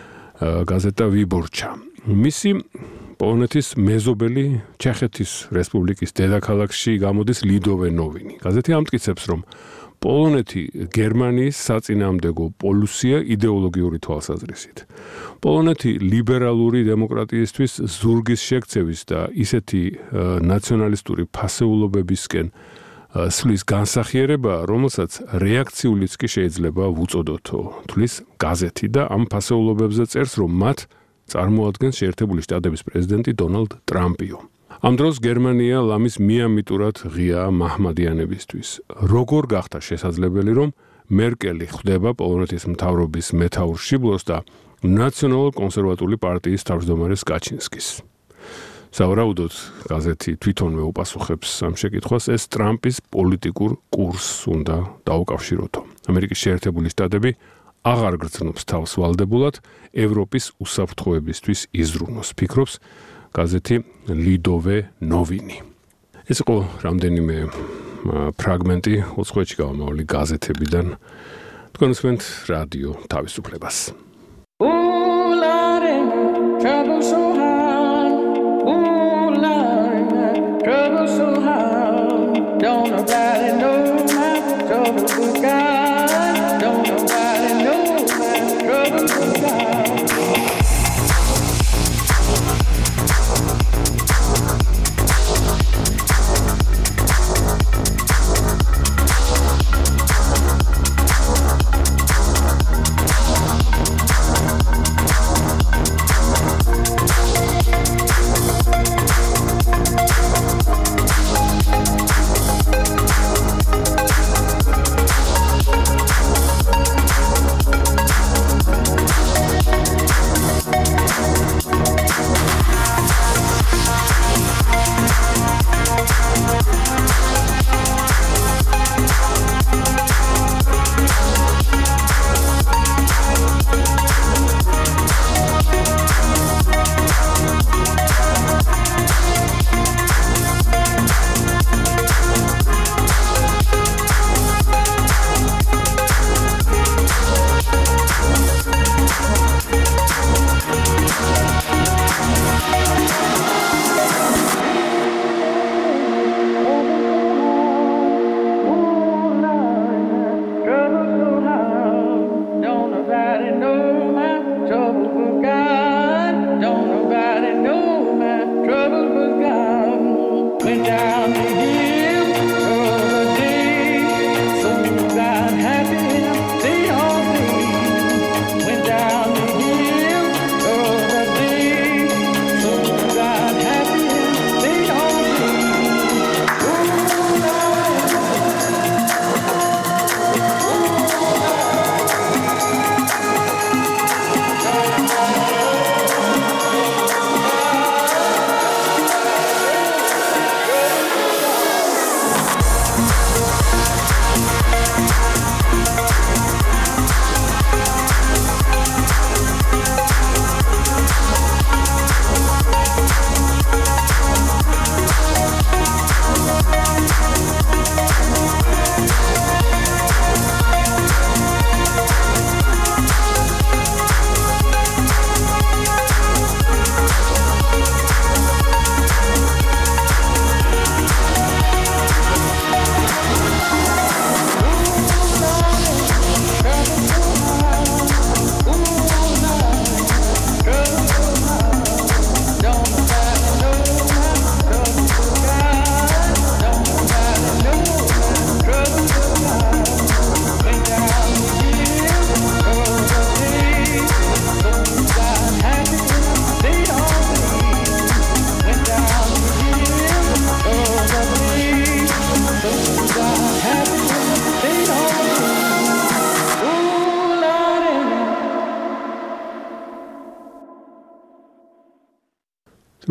გაზეტა ვიბორჩა. მისი პოლონეთის მეზობელი ჩეხეთის რესპუბლიკის დედაქალაქში გამოდის ლიდოვე ნოვინი. გაზეთი ამტკიცებს, რომ პოლონეთი გერმანიის საწინააღმდეგო პოლუსია იდეოლოგიური თვალსაზრისით. პოლონეთი ლიბერალური დემოკრატიისთვის ზურგის შექცევის და ისეთი ნაციონალისტური ფასეულობებისკენ სვლის განსახიერება, რომელსაც რეაქციულიც კი შეიძლება ვუწოდოთო, თვლის გაზეთი და ამ ფასეულობებზე წერს, რომ მათ წარმოადგენს შეერთებული შტატების პრეზიდენტი დონალდ ტრამპიო. ამ დროს გერმანია ლამის მიამიტურად ღია მაჰმადიანებისთვის. როგორ გახდა შესაძლებელი, რომ მერკელი ხვდება პოლონეთის მთავრობის მეთაურ შიბლოს და ნაციონალ-კონსერვატული პარტიის თავმჯდომარეს კაჩინსკის. სავარაუდოდ, გაზეთი თვითონვე უპასუხებს ამ შეკითხვას, ეს ტრამპის პოლიტიკურ კურსს უნდა დაუკავშიროთო. ამერიკის შეერთებული შტატები აღარ გრძნობს თავს ვალდებულად ევროპის უსაფრთხოებისთვის იზრუნოს, ფიქრობს გაზეთი ლიდოვე ნოვინი. ეს იყო რამდენიმე ფრაგმენტი უცხოეთში გამომავალი გაზეთებიდან. თქვენ უსმენთ რადიო თავისუფლებას.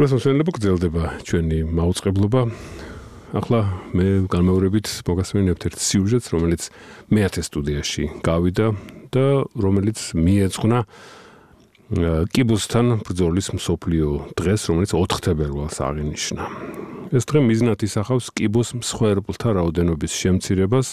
მოსასვენებლად გრძელდება ჩვენი მაუწყებლობა. ახლა მე განმეორებით მოგასმენებთ ერთ სიუჟეტს, რომელიც მეათე სტუდიაში გავიდა და რომელიც მიეძღვნა კიბოსთან ბრძოლის მსოფლიო დღეს, რომელიც 4 თებერვალს აღინიშნა. ეს დღე მიზნად ისახავს კიბოს მსხვერპლთა რაოდენობის შემცირებას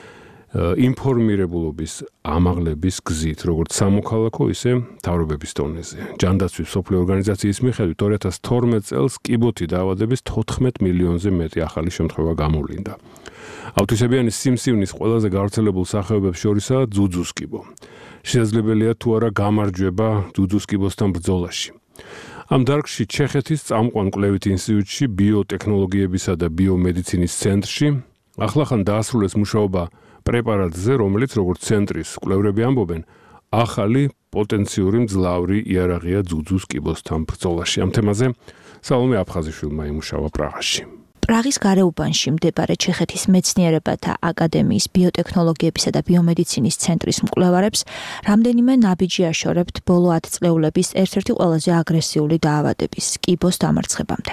ინფორმირებულობის ამაღლების გზით, როგორც სამოქალაქო, ისე მთავრობების დონეზე. ჯანდაცვის მსოფლიო ორგანიზაციის მიხედვით 2012 წელს კიბოთი დაავადების 14 მილიონზე მეტი ახალი შემთხვევა გამოვლინდა. ავტისებიანი სიმსივნის ყველაზე გავრცელებულ სახეობებს შორისაა ძუძუს კიბო. შესაძლებელია თუ არა გამარჯვება ძუძუს კიბოსთან ბრძოლაში. ამ დარგში ჩეხეთის წამყვან კვლევით ინსტიტუტში ბიოტექნოლოგიებისა და ბიომედიცინის ცენტრში ახლახან დაასრულეს მუშაობა პრეპარატზე, რომელიც როგორც ცენტრის კვლევრები ამბობენ, ახალი პოტენციური მძლავრი იარაღია ძუძუს კიბოსთან ბრძოლაში. ამ თემაზე სალომე აფხაზიშვილმა იმუშავა პრაღაში. პრაღის გარეუბანში მდებარე ჩეხეთის მეცნიერებათა აკადემიის ბიოტექნოლოგიებისა და ბიომედიცინის ცენტრის მკვლევარებს რამდენიმე ნაბიჯი აშორებთ ბოლო 10 წლეულების ერთ-ერთი ყველაზე აგრესიული დაავადების კიბოს დამარცხებამდე.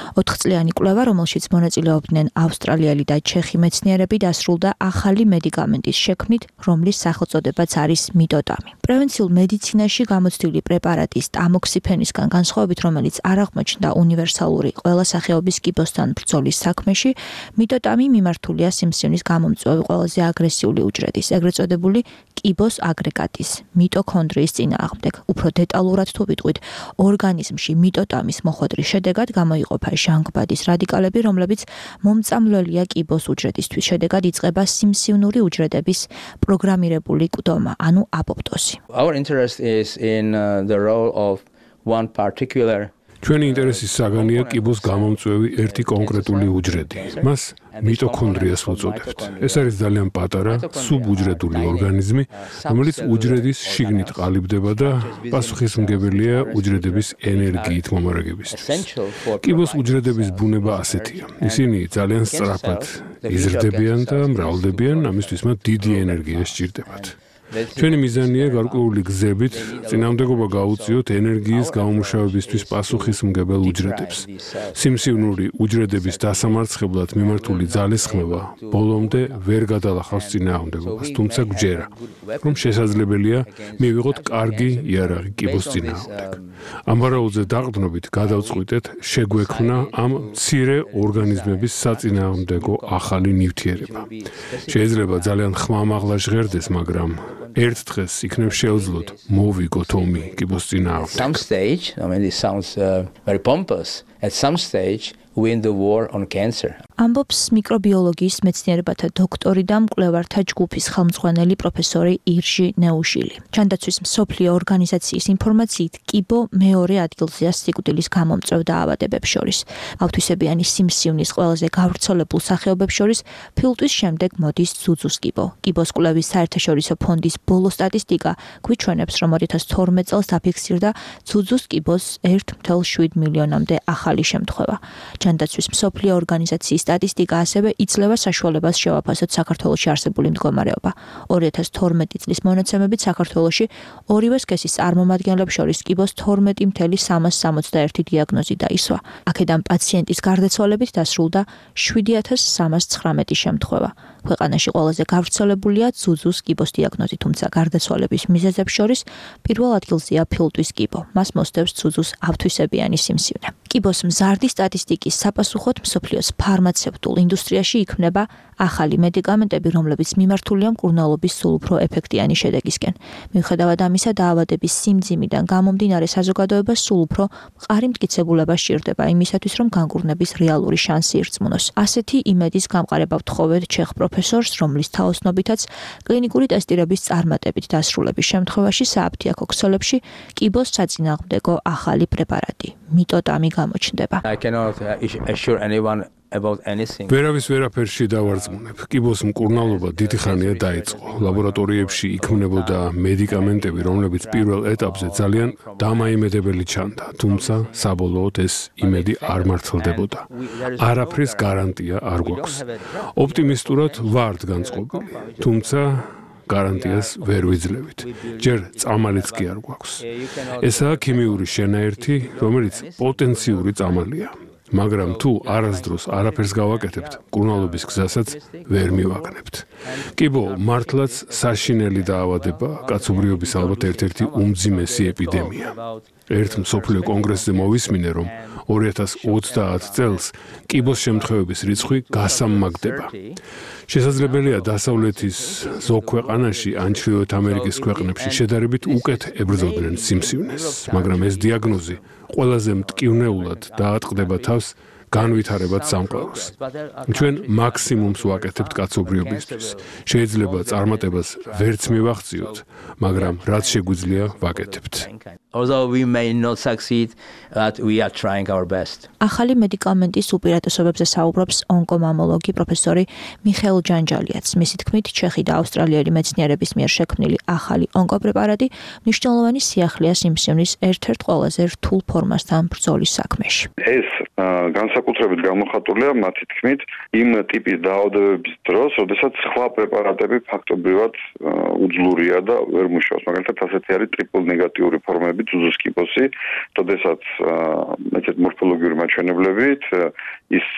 4 წლიანი კვლევა, რომელშიც მონაწილეობდნენ ავსტრალიელი და ჩეხი მეცნიერები, დასრულდა ახალი მედიკამენტის შექმნით, რომლის სახელწოდებაც არის მიტოტამი. პრევენციულ მედიცინაში გამოცდილი პრეპარატის ტამოქსიფენისგან განსხვავებით, რომელიც არ აღმოჩნდა უნივერსალური ყველა სახეობის კიბოსთან ბრძოლის საქმეში, მიტოტამი მიმართულია სიმსივნის გამომწვევი ყველაზე აგრესიული უჯრედის, ეგრეთ წოდებული კიბოს აგრეგატის, მიტოქონდრიის წინააღმდეგ. უფრო დეტალურად თუ ვიტყვით, ორგანიზმში მიტოტამის მოხვედრის შედეგად გამოიყოფა ჟანგბადის რადიკალები, რომლებიც მომწამლელია კიბოს უჯრედისთვის. შედეგად იწყება სიმსივნური უჯრედების პროგრამირებული კვდომა, ანუ აპოპტოზი. Our interest is in the role of one particular ჩვენი ინტერესის საგანია კიბოს გამომწვევი ერთი კონკრეტული უჯრედი. მას მიტოქონდრიას ვუწოდებთ. ეს არის ძალიან პატარა სუბუჯრედული ორგანიზმი, რომელიც უჯრედის შიგნით ყალიბდება და პასუხისმგებელია უჯრედების ენერგიით მომარაგებისთვის. კიბოს უჯრედების ბუნება ასეთია. ისინი ძალიან სწრაფად იზრდებიან და მრავლდებიან, ამისთვის მათ დიდი ენერგია სჭირდებათ. ჩვენი მიზანია გარკვეული გზებით წინამდებობა გაუწიოთ ენერგიის გამომუშავებისთვის პასუხისმგებელ უჯრედებს. სიმსივნური უჯრედების დასამარცხებლად მიმართული ძალისხმევა ბოლომდე ვერ გადალახავს წინააღმდეგობას, თუმცა გვჯერა, რომ შესაძლებელია მივიღოთ კარგი იარაღი კიბოს წინააღმდეგ. ამ ვარაუდზე დაყრდნობით გადავწყვიტეთ შეგვექმნა ამ მცირე ორგანიზმების საწინააღმდეგო ახალი ნივთიერება. შეიძლება ძალიან ხმამაღლა ჟღერდეს, მაგრამ ერთ დღეს იქნებ შეუძლოთ მოვიგოთ ომი კიბოს წინააღმდეგ. Some stage, I mean it sounds very pompous. At some stage win the war on cancer. ამბობს მიკრობიოლოგიის მეცნიერებათა დოქტორი და მკვლევართა ჯგუფის ხელმძღვანელი პროფესორი ირჟი ნეუშილი. ჯანდაცვის მსოფლიო ორგანიზაციის ინფორმაციით, კიბო მეორე ადგილზეა სიკვდილის გამომწვევ დაავადებებს შორის. ავთვისებიანი სიმსივნის ყველაზე გავრცელებულ სახეობებს შორის ფილტვის შემდეგ მოდის ძუძუს კიბო. კიბოს კვლევის საერთაშორისო ფონდის ბოლო სტატისტიკა გვიჩვენებს, რომ 2012 წელს დაფიქსირდა ძუძუს კიბოს 1.7 მილიონამდე ახალი შემთხვევა. ჯანდაცვის მსოფლიო ორგანიზაციის სტატისტიკა ასევე იძლევა საშუალებას შევაფასოთ საქართველოში არსებული მდგომარეობა. 2012 წლის მონაცემებით საქართველოში ორივე სქესის წარმომადგენლებს შორის კიბოს 12,361 დიაგნოზი დაისვა. აქედან პაციენტის გარდაცვალებით დასრულდა 7319 შემთხვევა. ქვეყანაში ყველაზე გავრცელებულია ძუძუს კიბოს დიაგნოზი, თუმცა გარდაცვალების მიზეზებს შორის პირველ ადგილზეა ფილტვის კიბო. მას მოსდევს ძუძუს ავთვისებიანი სიმსივნე. კიბოს მზარდი სტატისტიკის sapasუხოდ მსოფლიოს ფარმაცევტულ ინდუსტრიაში იქმნება ახალი მედიკამენტები, რომლებიც მიმართულია მკურნალობის სულ უფრო ეფექტიანი შედეგისკენ. მიუხედავად ამისა, დაავადების სიმძიმიდან გამომდინარე საზოგადოებას სულ უფრო მყარი მტკიცებულება სჭირდება იმისათვის, რომ განკურნების რეალური შანსი ირწმუნოს. ასეთი იმედის გამყარება ვთხოვეთ ჩეხ პროფესორს, რომლის თაოსნობითაც კლინიკური ტესტირების წარმატებით დასრულების შემთხვევაში სააფთიაქო ქსელებში კიბოს საწინააღმდეგო ახალი პრეპარატი მიტოტამი გამოჩნდება. I cannot assure anyone about anything. ვერავის ვერაფერში დავარწმუნებ. კიბოს მკურნალობა დიდი ხანია დაიწყო. ლაბორატორიებში იქმნებოდა მედიკამენტები, რომლებიც პირველ ეტაპზე ძალიან დამაიმედებელი ჩანდა, თუმცა საბოლოოდ ეს იმედი არ მართლდებოდა. არაფრის გარანტია არ გვაქვს. ოპტიმისტურად ვართ განწყობილი, თუმცა გარანტიას ვერ ვიძლევით. ჯერ წამალიც კი არ გვაქვს. ესაა ქიმიური შენაერთი, რომელიც პოტენციური წამალია. მაგრამ თუ არასდროს არაფერს გავაკეთებთ, მკურნალობის გზასაც ვერ მივაგნებთ. კიბო, მართლაც საშინელი დაავადება, კაცობრიობის ალბათ ერთ-ერთი უმძიმესი ეპიდემია. ერთ მსოფლიო კონგრესზე მოვისმინე, რომ 2030 წელს კიბოს შემთხვევების რიცხვი გასამაგდება. შესაძლებელია დასავლეთის ზოგ ქვეყანაში ან ჩრდილოეთ ამერიკის ქვეყნებში შედარებით უკეთ ებრძოდნენ სიმსივნეს, მაგრამ ეს დიაგნოზი ყველაზე მტკივნეულად დაატყდება თავს განვითარებად სამყაროს. ჩვენ მაქსიმუმს ვაკეთებთ კაცობრიობისთვის. შეიძლება წარმატებას ვერც მივახციოთ, მაგრამ რაც შეგვიძლია ვაკეთებთ. Although we may not succeed, but we are trying our best. ახალი მედიკამენტის უპირატესობებზე საუბრობს ონკომამოლოგი პროფესორი მიხეილ ჯანჯალიაც. მისი თქმით, ჩეხი და ავსტრალიელი მეცნიერების მიერ შექმნილი ახალი ონკოპრეპარატი მნიშვნელოვანი სიახლეა სიმსივნის ერთ-ერთ ყველაზე რთულ ფორმასთან ბრძოლის საქმეში. ეს განსაკუთრებით გამოხატულია მათი თქმით იმ ტიპის დაავადებების დროს, როდესაც სხვა პრეპარატები ფაქტობრივად უძლურია და ვერ მუშაობს. მაგალითად, ასეთი არის ტრიპლ ნეგატიური ფორმები, ძუძუს კიბოსი, როდესაც მეცეთ მორფოლოგიური მაჩვენებლებით ის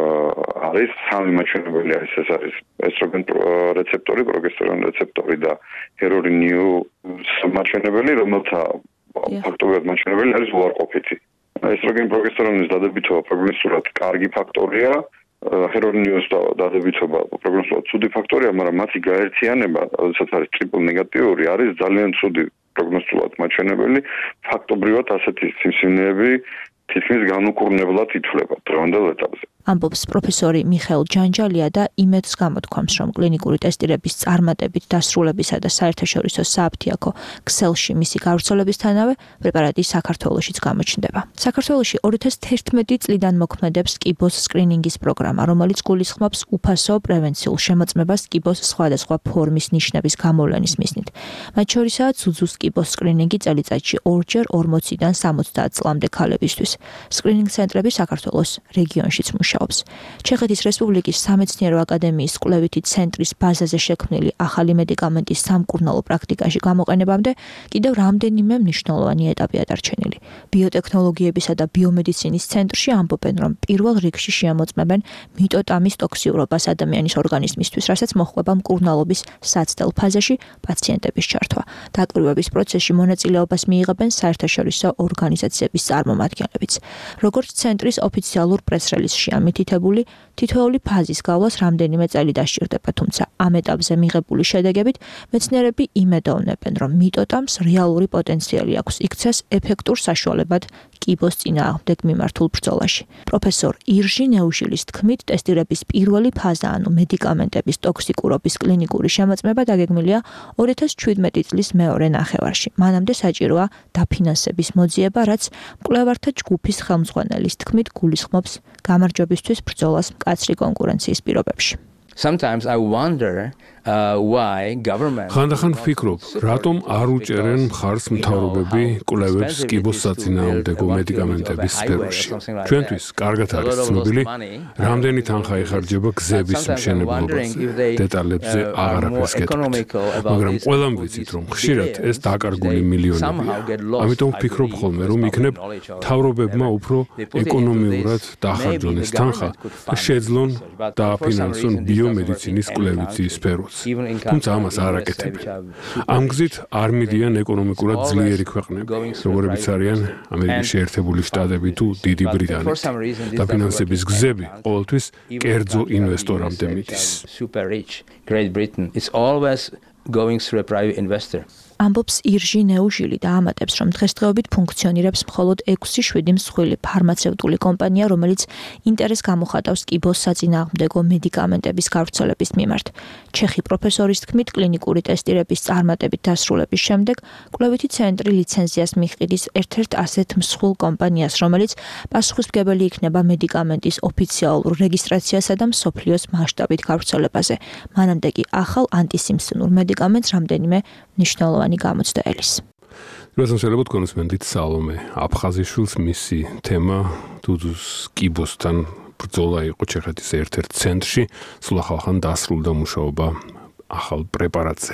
არის სამი მაჩვენებელი არის, ეს არის ესტროგენ რეცეპტორი, პროგესტერონ რეცეპტორი და ჰერორინიუ მაჩვენებელი, რომელთა ფაქტობრივად მაჩვენებელი არის უარყოფითი. ესტროგენ პროგესტერონის დადებითობა პროგნოსტულად კარგი ფაქტორია, ჰერორინიუს დადებითობა პროგნოსტულად ცუდი ფაქტორია, მაგრამ მათი გაერთიანება, როდესაც არის ტრიპლ ნეგატიური, არის ძალიან ცუდი პროგნოსტულად მაჩვენებელი. ფაქტობრივად ასეთი სიმსივნეები თითქმის განუკურნებლად ითვლება დღევანდელ ეტაპზე. ამბობს პროფესორი მიხეილ ჯანჯალია და იმედს გამოთქვამს, რომ კლინიკური ტესტირების წარმატებით დასრულებისა და საერთაშორისო სააფთიაქო ქსელში მისი გავრცელებისთანავე პრეპარატი საქართველოშიც გამოჩნდება. საქართველოში 2011 წლიდან მოქმედებს კიბოს სკრინინგის პროგრამა, რომელიც გულისხმობს უფასო პრევენციულ შემოწმებას კიბოს სხვადასხვა ფორმის ნიშნების გამოვლენის მიზნით. მათ შორისაა ძუძუს კიბოს სკრინინგი წელიწადში 2-ჯერ 40-დან 70 წლამდე ქალებისთვის. სკრინინგ ცენტრები საქართველოს რეგიონშიც მუშაობს. ჩეხეთის რესპუბლიკის სამეცნიერო აკადემიის კვლევითი ცენტრის ბაზაზე შექმნილი ახალი მედიკამენტის სამკურნალო პრაქტიკაში გამოყენებამდე კიდევ რამდენიმე მნიშვნელოვანი ეტაპია დარჩენილი. ბიოტექნოლოგიებისა და ბიომედიცინის ცენტრში ამბობენ, რომ პირველ რიგში შეამოწმებენ მიტოტამის ტოქსიურობას ადამიანის ორგანიზმისთვის, რასაც მოჰყვება მკურნალობის საცდელ ფაზაში პაციენტების ჩართვა. დაკვირვების პროცესში მონაწილეობას მიიღებენ საერთაშორისო ორგანიზაციების წარმომადგენლებიც. როგორც ცენტრის ოფიციალურ პრეს-რელიზში ამითითებული, თითოეული ფაზის გავლას რამდენიმე წელი დასჭირდება, თუმცა ამ ეტაპზე მიღებული შედეგებით მეცნიერები იმედოვნებენ, რომ მიტოტამს რეალური პოტენციალი აქვს იქცეს ეფექტურ საშუალებად კიბოს წინააღმდეგ მიმართულ ბრძოლაში. პროფესორ ირჟი ნეუშილის თქმით, ტესტირების პირველი ფაზა, ანუ მედიკამენტების ტოქსიკურობის კლინიკური შემოწმება დაგეგმილია 2017 წლის მეორე ნახევარში. მანამდე საჭიროა დაფინანსების მოძიება, რაც მკვლევართა ჯგუფის ხელმძღვანელის თქმით გულისხმობს გამარჯვებისთვის ბრძოლას მკაცრი კონკურენციის პირობებში. Sometimes I wonder why government ხანდახან ვფიქრობ, რატომ არ უჭერენ მხარს მთავრობები კვლევებს კიბოს საწინააღმდეგო მედიკამენტების სფეროში. ჩვენთვის კარგად არის ცნობილი, რამდენი თანხა იხარჯება გზების მშენებლობაზე. დეტალებზე აღარაფერს გეტყვით. მაგრამ ყველამ ვიცით, რომ ხშირად ეს დაკარგული მილიონებია. ამიტომ ვფიქრობ ხოლმე, რომ იქნებ მთავრობებმა უფრო ეკონომიურად დახარჯონ ეს თანხა და შეძლონ დააფინანსონ ბიომედიცინის კვლევითი სფეროც. თუმცა ამას არ აკეთებენ. ამ გზით არ მიდიან ეკონომიკურად ძლიერი ქვეყნები, როგორებიც არიან ამერიკის შეერთებული შტატები თუ დიდი ბრიტანეთი. დაფინანსების გზები ყოველთვის კერძო ინვესტორამდე მიდის. ამბობს ირჟი ნეუშილი და ამატებს, რომ დღესდღეობით ფუნქციონირებს მხოლოდ 6-7 მსხვილი ფარმაცევტული კომპანია, რომელიც ინტერესს გამოხატავს კიბოს საწინააღმდეგო მედიკამენტების გავრცელების მიმართ. ჩეხი პროფესორის თქმით, კლინიკური ტესტირების წარმატებით დასრულების შემდეგ კვლევითი ცენტრი ლიცენზიას მიჰყიდის ერთ-ერთ ასეთ მსხვილ კომპანიას, რომელიც პასუხისმგებელი იქნება მედიკამენტის ოფიციალურ რეგისტრაციასა და მსოფლიოს მასშტაბით გავრცელებაზე. მანამდე კი ახალ ანტისიმსივნურ მედიკამენტს რამდენიმე მნიშვნელოვანი გამოცდა ელის. როდესაც შეიძლება კონსმენდით სალომე აფხაზიშვილს მისი თემა ძუძუს კიბოსთან ბრძოლა იყო ჩეხეთის ერთ-ერთ ცენტრში, სულ ახალხან დასრულდა მუშაობა ახალ პრეპარატზე.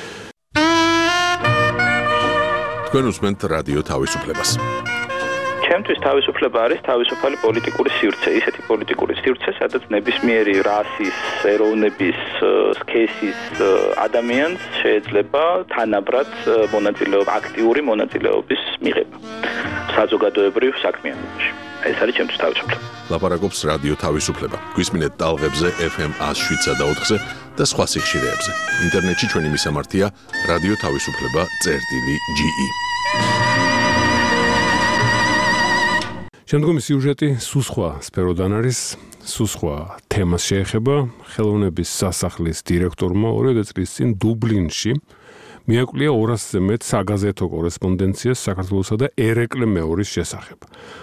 თქვენ უსმენთ რადიო თავისუფლებას. ჩემთვის თავისუფლება არის თავისუფალი პოლიტიკური სივრცე, ისეთი პოლიტიკური სივრცე, სადაც ნებისმიერი რასის, ეროვნების, სქესის ადამიანს შეიძლება თანაბრად მონაწილეობა, აქტიური მონაწილეობის მიღება საზოგადოებრივ საქმიანობაში. ეს არის ჩემთვის თავისუფლება. ლაპარაკობს რადიო თავისუფლება. გვისმინეთ ტალღებზე FM 107.4-ზე და სხვა სიხშირეებზე. ინტერნეტში ჩვენი მისამართია რადიო თავისუფლება.ge. შემდგომი სიუჟეტი სუსხვა სფეროდან არის, სუსხვა თემას შეეხება ხელოვნების სასახლის დირექტორმა 2 წლის წინ დუბლინში მიაკვლია 200-ზე მეტ საგაზეთო კორესპონდენციას საქართველოსა და ერეკლე მეორის შესახებ.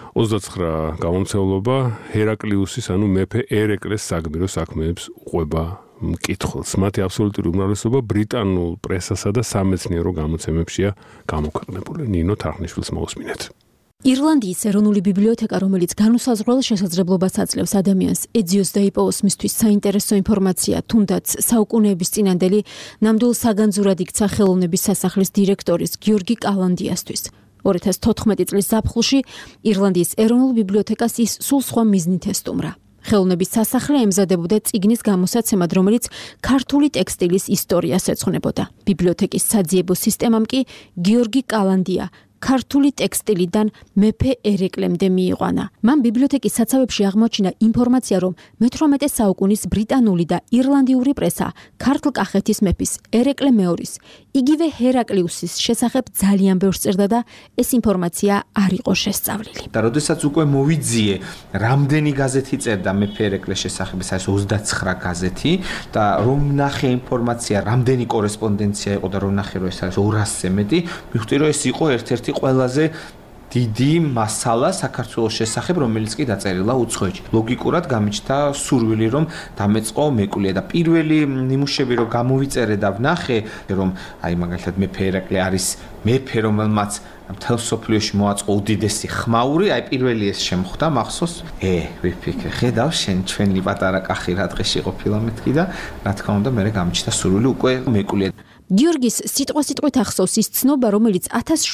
29 გამომცემლობა ჰერაკლიუსის, ანუ მეფე ერეკლეს საგმირო საქმეებს უყვება მკითხველს. მათი აბსოლუტური უმრავლესობა ბრიტანულ პრესასა და სამეცნიერო გამოცემებშია გამოქვეყნებული. ნინო თარხნიშვილს მოусმინეთ. ირლანდიის ეროვნული ბიბლიოთეკა, რომელიც განუსაზღვრელ შესაძლებლობას აძლევს ადამიანს ეძიოს და იპოვოს მისთვის საინტერესო ინფორმაცია, თუნდაც საუკუნეების წინანდელი, ნამდვილ საგანძურად იქცა ხელოვნების სასახლის დირექტორის გიორგი კალანდიასთვის. 2014 წლის ზაფხულში ირლანდიის ეროვნულ ბიბლიოთეკას ის სულ სხვა მიზნით ესტუმრა. ხელოვნების სასახლე ემზადებოდა წიგნის გამოსაცემად, რომელიც ქართული ტექსტილის ისტორიას ეძღვნებოდა. ბიბლიოთეკის საძიებო სისტემამ კი გიორგი კალანდია ქართული ტექსტილიდან მეფე ერეკლემდე მიიყვანა. მან ბიბლიოთეკის საცავებში აღმოჩინა ინფორმაცია, რომ მე-18 საუკუნის ბრიტანული და ირლანდიური პრესა ქართლ კახეთის მეფის ერეკლე მეორის, იგივე ჰერაკლიუსის შესახებ ძალიან ბევრს წერდა და ეს ინფორმაცია არ იყო შესწავლილი. და როდესაც უკვე მოვიძიე, რამდენი გაზეთი წერდა მეფე ერეკლეს შესახებ, ეს არის 29 გაზეთი და რომ ნახე ინფორმაცია, რამდენი კორესპონდენცია იყო და რომ ნახე, რომ ეს არის 200-ზე მეტი, მივხვდი, რომ ეს იყო ერთ-ერთი ყველაზე დიდი მასალა საქართველოს შესახებ, რომელიც კი დაწერილა უცხოეთში. ლოგიკურად გამიჩნდა სურვილი, რომ დამეწყო მეკვლიე და პირველი ნიმუშები რომ გამოვიწერე და ვნახე, რომ აი მაგალითად მეფე ერეკლე არის მეფე, რომელმაც მთელ სოფლიოში მოაწყო უდიდესი ხმაური, აი პირველი ეს შემხვდა მახსოვს. ვიფიქრე, ხედავ შენ ჩვენი პატარა კახი რა დღეში ყოფილა მეთქი და რა თქმა უნდა მე გამიჩნდა სურვილი უკვე მეკვლიე. გიორგის სიტყვასიტყვით ახსოვს ის ცნობა, რომელიც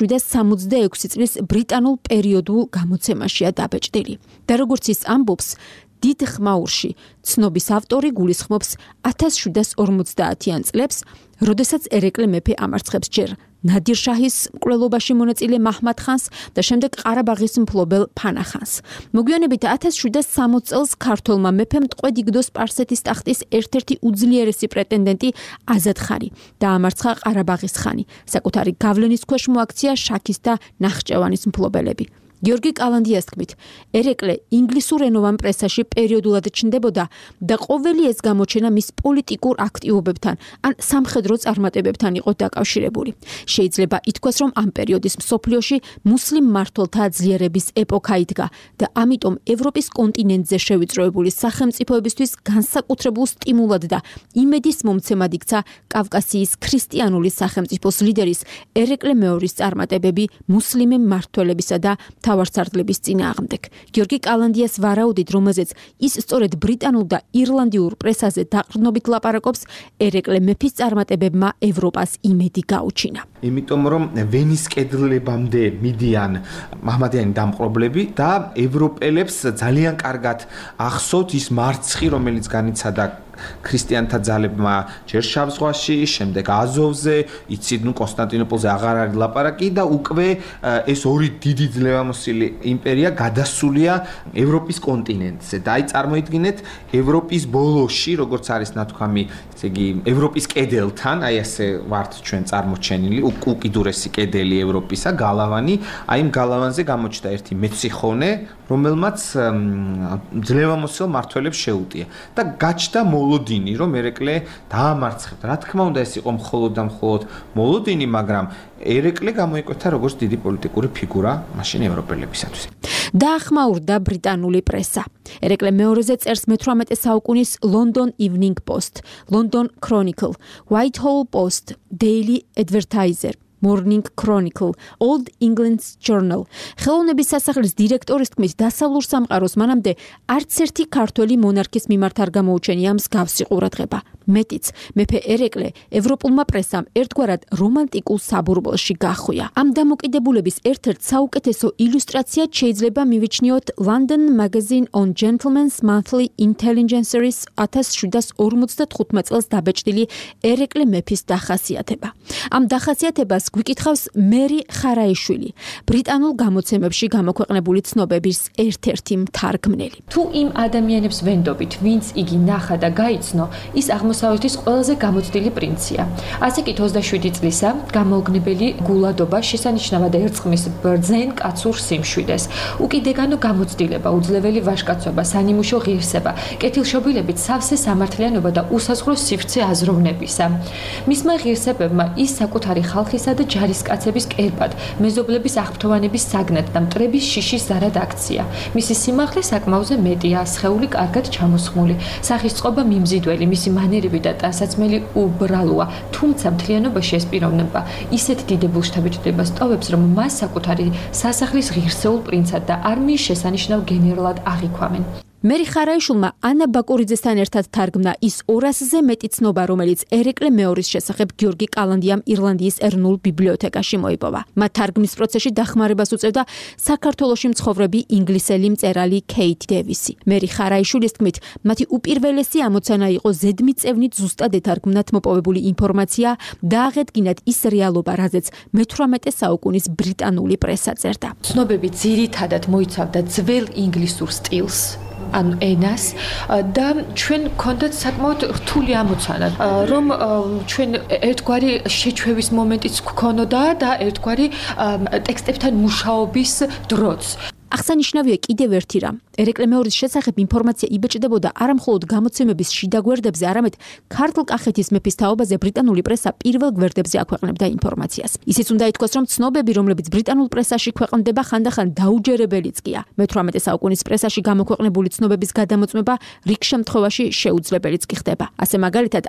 1766 წლის ბრიტანულ პერიოდულ გამოცემაშია დაბეჭდილი. და როგორც ის ამბობს, დიდ ხმაურში ცნობის ავტორი გულისხმობს 1750-იან წლებს, როდესაც ერეკლე მეფე ამარცხებს ჯერ ნადირ-შაჰის მკვლელობაში მონაწილე მაჰმად ხანს და შემდეგ ყარაბაღის მფლობელ ფანა ხანს. მოგვიანებით 1760 წელს ქართველმა მეფემ ტყვედ იგდო სპარსეთის ტახტის ერთ-ერთი უძლიერესი პრეტენდენტი აზად ხანი და ამარცხა ყარაბაღის ხანი. საკუთარი გავლენის ქვეშ მოაქცია შაქის და ნახჭევანის მფლობელები. გიორგი კალანდიას თქმით, ერეკლე ინგლისურენოვან პრესაში პერიოდულად ჩნდებოდა და ყოველი ეს გამოჩენა მის პოლიტიკურ აქტივობებთან ან სამხედრო წარმატებებთან იყო დაკავშირებული. შეიძლება ითქვას, რომ ამ პერიოდის მსოფლიოში მუსლიმ მმართველთა ძლიერების ეპოქა იდგა და ამიტომ ევროპის კონტინენტზე შევიწროებული სახელმწიფოებისთვის განსაკუთრებულ სტიმულად და იმედის მომცემად იქცა კავკასიის ქრისტიანული სახელმწიფოს ლიდერის ერეკლე მეორის წარმატებები მუსლიმი მმართველებისა და თავარსარდლების წინააღმდეგ. გიორგი კალანდიას ვარაუდით, რომელზეც ის სწორედ ბრიტანულ და ირლანდიურ პრესაზე დაყრდნობით ლაპარაკობს, ერეკლე მეფის წარმატებებმა ევროპას იმედი გაუჩინა. იმიტომ რომ ვენის კედლებამდე მიდიან მაჰმადიანი დამპყრობლები და ევროპელებს ძალიან კარგად ახსოვთ ის მარცხი, რომელიც განიცადა ქრისტიანთა ძალებმა ჯერ შავ ზღვაში, შემდეგ აზოვზე, იცით, კონსტანტინოპოლზე აღარ არის ლაპარაკი და უკვე ეს ორი დიდი ძლევამოსილი იმპერია გადასულია ევროპის კონტინენტზე. და აი წარმოიდგინეთ, ევროპის ბოლოში, როგორც არის ნათქვამი, ესე იგი, ევროპის კედელთან, აი ასე ვართ ჩვენ წარმოჩენილი, უკიდურესი კედელი ევროპისა, გალავანი, აი იმ გალავანზე გამოჩნდა ერთი მეციხონე, რომელმაც ძლევამოსილ მმართველებს შეუტია და გაჩნდა მოლოდინი, რომ ერეკლე დაამარცხებდა. რა თქმა უნდა, ეს იყო მხოლოდ და მხოლოდ მოლოდინი, მაგრამ ერეკლე გამოიკვეთა როგორც დიდი პოლიტიკური ფიგურა მაშინ ევროპელებისათვის. დაახმაურდა ბრიტანული პრესა. ერეკლე მეორეზე წერს მე-18 საუკუნის London Evening Post, London Chronicle, Whitehall Post, Daily Advertiser, Morning Chronicle, Old England's Journal. ხელოვნების სასახლის დირექტორის თქმით, დასავლურ სამყაროს მანამდე არც ერთი ქართველი მონარქის მიმართ არ გამოუჩენია მსგავსი ყურადღება. მეტიც, მეფე ერეკლე ევროპულმა პრესამ ერთგვარად რომანტიკულ საბურბელში გახვია. ამ დამოკიდებულების ერთ-ერთ საუკეთესო ილუსტრაციად შეიძლება მივიჩნიოთ London Magazine on Gentleman's Monthly Intelligenceries 1755 წელს დაბეჭდილი ერეკლე მეფის დახასიათება. ამ დახასიათებას გვიკითხავს მერი ხარაიშვილი, ბრიტანულ გამოცემებში გამოქვეყნებული ცნობების ერთ-ერთი მთარგმნელი. თუ იმ ადამიანებს ვენდობით, ვინც იგი ნახა და გაიცნო, ის აღმოსავლეთის ყველაზე გამოცდილი პრინცია. ასე კი 27 წლისა გამოუგნებელი გულადობა შესანიშნავად ერწყმის ბრძენ კაცურ სიმშვიდეს. უკიდეგანო გამოცდილება, უძლეველი ვაჟკაცობა, სანიმუშო ღირსება, კეთილშობილებით სავსე სამართლიანობა და უსაზღვრო სივრცე აზროვნებისა. მისმა ღირსებებმა ის საკუთარი ხალხისა და ჯარისკაცების კერპად, მეზობლების აღფრთოვანების საგნად და მტრების შიშის ზარად აქცია. მისი სიმაღლე საკმაოზე მეტია, სხეული კარგად ჩამოსხმული, სახის წყობა მიმზიდველი, მისი მანერები და ტანსაცმელი უბრალოა, თუმცა მთლიანობაში ეს პიროვნება ისეთ დიდებულ შთაბეჭდილებას ტოვებს, რომ მას საკუთარი სასახლის ღირსეულ პრინცად და არმიის შესანიშნავ გენერალად აღიქვამენ. მერი ხარაიშვილმა ანა ბაკურიძესთან ერთად თარგმნა ის 200-ზე მეტი ცნობა, რომელიც ერეკლე მეორის შესახებ გიორგი კალანდიამ ირლანდიის ეროვნულ ბიბლიოთეკაში მოიპოვა. მათ თარგმნის პროცესში დახმარებას უწევდა საქართველოში მცხოვრები ინგლისელი მწერალი კეით დევისი. მერი ხარაიშვილის თქმით, მათი უპირველესი ამოცანა იყო ზედმიწევნით ზუსტად ეთარგმნათ მოპოვებული ინფორმაცია და აღედგინათ ის რეალობა, რაზეც მე-18 საუკუნის ბრიტანული პრესა წერდა. ცნობები ძირითადად მოიცავდა ძველ ინგლისურ სტილს. ან ენას და ჩვენ გქონდათ საკმაოდ რთული ამოცანა, რომ ჩვენ ერთგვარი შეჩვევის მომენტიც გქონოდა და ერთგვარი ტექსტებთან მუშაობის დროც. აღსანიშნავია კიდევ ერთი რამ. ერეკლე მეორის შესახებ ინფორმაცია იბეჭდებოდა არა მხოლოდ გამოცემების შიდა გვერდებზე, არამედ ქართლ-კახეთის მეფის თაობაზე ბრიტანული პრესა პირველ გვერდებზე აქვეყნებდა ინფორმაციას. ისიც უნდა ითქვას, რომ ცნობები, რომლებიც ბრიტანულ პრესაში ქვეყნდება, ხანდახან დაუჯერებელიც კია. მე-18 საუკუნის პრესაში გამოქვეყნებული ცნობების გადამოწმება რიგ შემთხვევაში შეუძლებელიც კი ხდება. ასე მაგალითად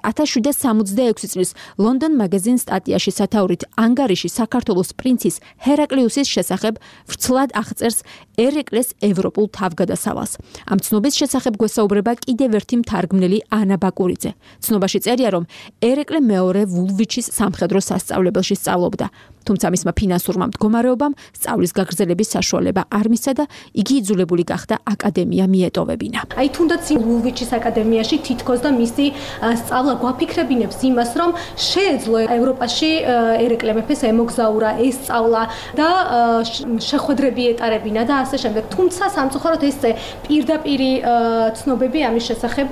1766 წლის London Magazine სტატიაში სათაურით ანგარიში საქართველოს პრინცის ჰერაკლიუსის შესახებ ვრცლად აღწერს ერეკლეს ევროპულ თავგადასავალს. ამ ცნობის შესახებ გვესაუბრება კიდევ ერთი მთარგმნელი ანა ბაკურიძე. ცნობაში წერია, რომ ერეკლე მეორე ვულვიჩის სამხედრო სასწავლებელში სწავლობდა. თუმცა მისმა ფინანსურმა მდგომარეობამ სწავლის გაგრძელების საშუალება არ მისცა და იგი იძულებული გახდა აკადემია მიეტოვებინა. აი თუნდაც ვულვიჩის აკადემიაში თითქოს და მისი სწავლა გვაფიქრებინებს იმას, რომ შეეძლო ევროპაში ერეკლე მეფეს ემოგზაურა ეს სწავლა და შეხვედრები ეტარებინა და ასე შემდეგ. თუმცა სამწუხაროდ ეს პირდაპირი ცნობები ამის შესახებ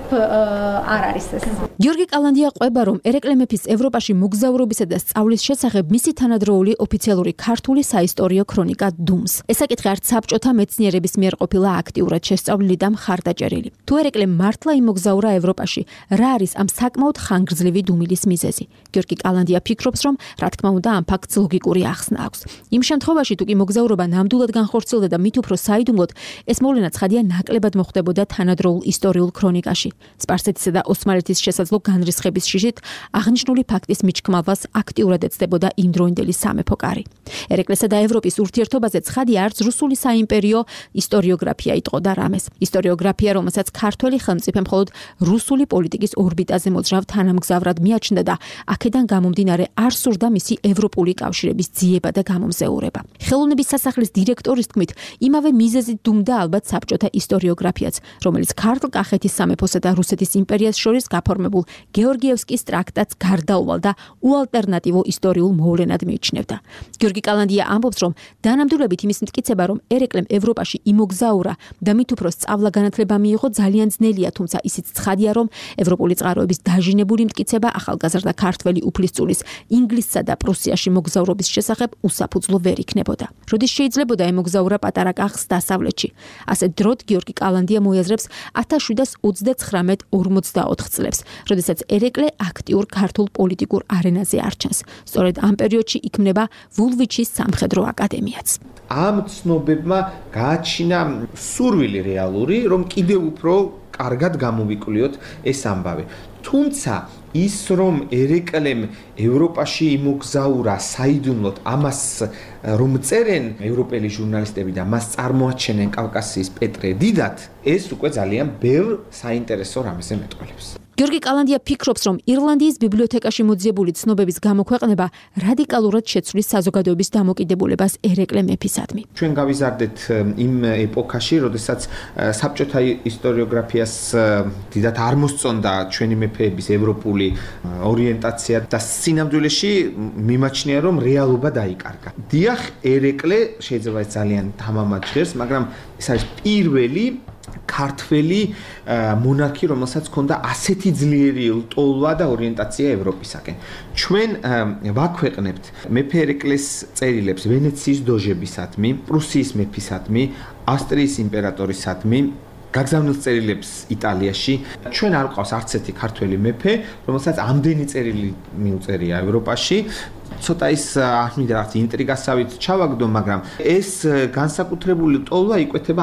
არ არის ეს. გიორგი კალანდია ყვება, რომ ერეკლე მეფის ევროპაში მოგზაურობისა და სწავლის შესახებ მისი თანადროული ოფიციალური ქართული საისტორიო ქრონიკა დუმს. ეს საკითხი არც საბჭოთა მეცნიერების მიერ ყოფილა აქტიურად შესწავლილი და მხარდაჭერილი. თუ ერეკლე მართლა იმოგზაურა ევროპაში, რა არის ამ საკმაოდ ხანგრძლივი დუმილის მიზეზი? გიორგი კალანდია ფიქრობს, რომ რა თქმა უნდა ამ ფაქტს ლოგიკური ახსნა აქვს. იმ შემთხვევაში, თუ კი მოგზაურობა ნამდვილად განხორციელდა და მით უფრო საიდუმლოდ, ეს მოვლენა ცხადია ნაკლებად მოხდებოდა თანადროულ ისტორიულ ქრონიკაში. სპარსეთისა და ოსმალეთის შესაძლო განრისხების შიშით აღნიშნული ფაქტის მიჩქმალვას აქტიურად ეცდებოდა იმდროინდელი სამეფო კარი. ერეკლესა და ევროპის ურთიერთობაზე ცხადია არც რუსული საიმპერიო ისტორიოგრაფია იტყოდა რამეს. ისტორიოგრაფია, რომელსაც ქართველი ხელმწიფე მხოლოდ რუსული პოლიტიკის ორბიტაზე მოძრავ თანამგზავრად მიაჩნდა და აქედან გამომდინარე არ სურდა მისი ევროპული კავშირების ძიება და გამომზეურება. ხელოვნების სასახლის დირექტორის თქმით, იმავე მიზეზით დუმდა ალბათ საბჭოთა ისტორიოგრაფიაც, რომელიც ქართლ-კახეთის სამეფოსა და რუსეთის იმპერიას შორის გაფორმებულ გეორგიევსკის ტრაქტატს გარდაუვალ და უალტერნატივო ისტორიულ მოვლენად მიიჩნევდა. გიორგი კალანდია ამბობს, რომ დანამდვილებით იმის მტკიცება, რომ ერეკლემ ევროპაში იმოგზაურა და მით უფრო სწავლა-განათლება მიიღო, ძალიან ძნელია, თუმცა ისიც ცხადია, რომ ევროპული წყაროების დაჟინებული მტკიცება ახალგაზრდა ქართველი უფლისწულის ინგლისსა და პრუსიაში მოგზაურობის შესახებ უსაფუძვლო ვერ იქნებოდა. როდის შეიძლებოდა ემოგზაურა პატარა კახს დასავლეთში? ასე დროდ გიორგი კალანდია მოიაზრებს 1799-44 წლებს, როდესაც ერეკლე აქტიურ ქართულ პოლიტიკურ არენაზე არჩენს. სწორედ ამ პერიოდში იქმნება ვულვიჩის სამხედრო აკადემიაც. ამ ცნობებმა გააჩინა სურვილი რეალური, რომ კიდევ უფრო კარგად გამოვიკვლიოთ ეს ამბავი. თუმცა ის რომ ერეკლემ ევროპაში იმოგზაურა საიდუმლოდ ამას რომ წერენ ევროპელი ჟურნალისტები და მას წარმოაჩენენ კავკასიის პეტრე დიდად, ეს უკვე ძალიან ბევრ საინტერესო რამეზე მეტყველებს. გიორგი კალანდია ფიქრობს, რომ ირლანდიის ბიბლიოთეკაში მოძიებული ცნობების გამოქვეყნება რადიკალურად შეცვლის საზოგადოების დამოკიდებულებას ერეკლე მეფისადმი. ჩვენ გავიზარდეთ იმ ეპოქაში, როდესაც საბჭოთა ისტორიოგრაფიას დიდად არ მოსწონდა ჩვენი მეფეების ევროპული ორიენტაცია და სინამდვილეში მიმაჩნია, რომ რეალობა დაიკარგა. დიახ, ერეკლე შეიძლება ძალიან თამამად ჟღერს, მაგრამ ეს არის პირველი ქართველი მონარქი, რომელსაც ჰქონდა ასეთი ძლიერი ლტოლვა და ორიენტაცია ევროპისაკენ. ჩვენ ვაქვეყნებთ მეფე ერეკლეს წერილებს ვენეციის დოჟებისადმი, პრუსიის მეფისადმი, ავსტრიის იმპერატორისადმი, გაგზავნილ წერილებს იტალიაში. ჩვენ არ გვყავს არც ერთი ქართველი მეფე, რომელსაც ამდენი წერილი მიუწერია ევროპაში. ცოტა ის არ მინდა რაღაც ინტრიგასავით ჩავაგდო, მაგრამ ეს განსაკუთრებული ტოლვა იკვეთება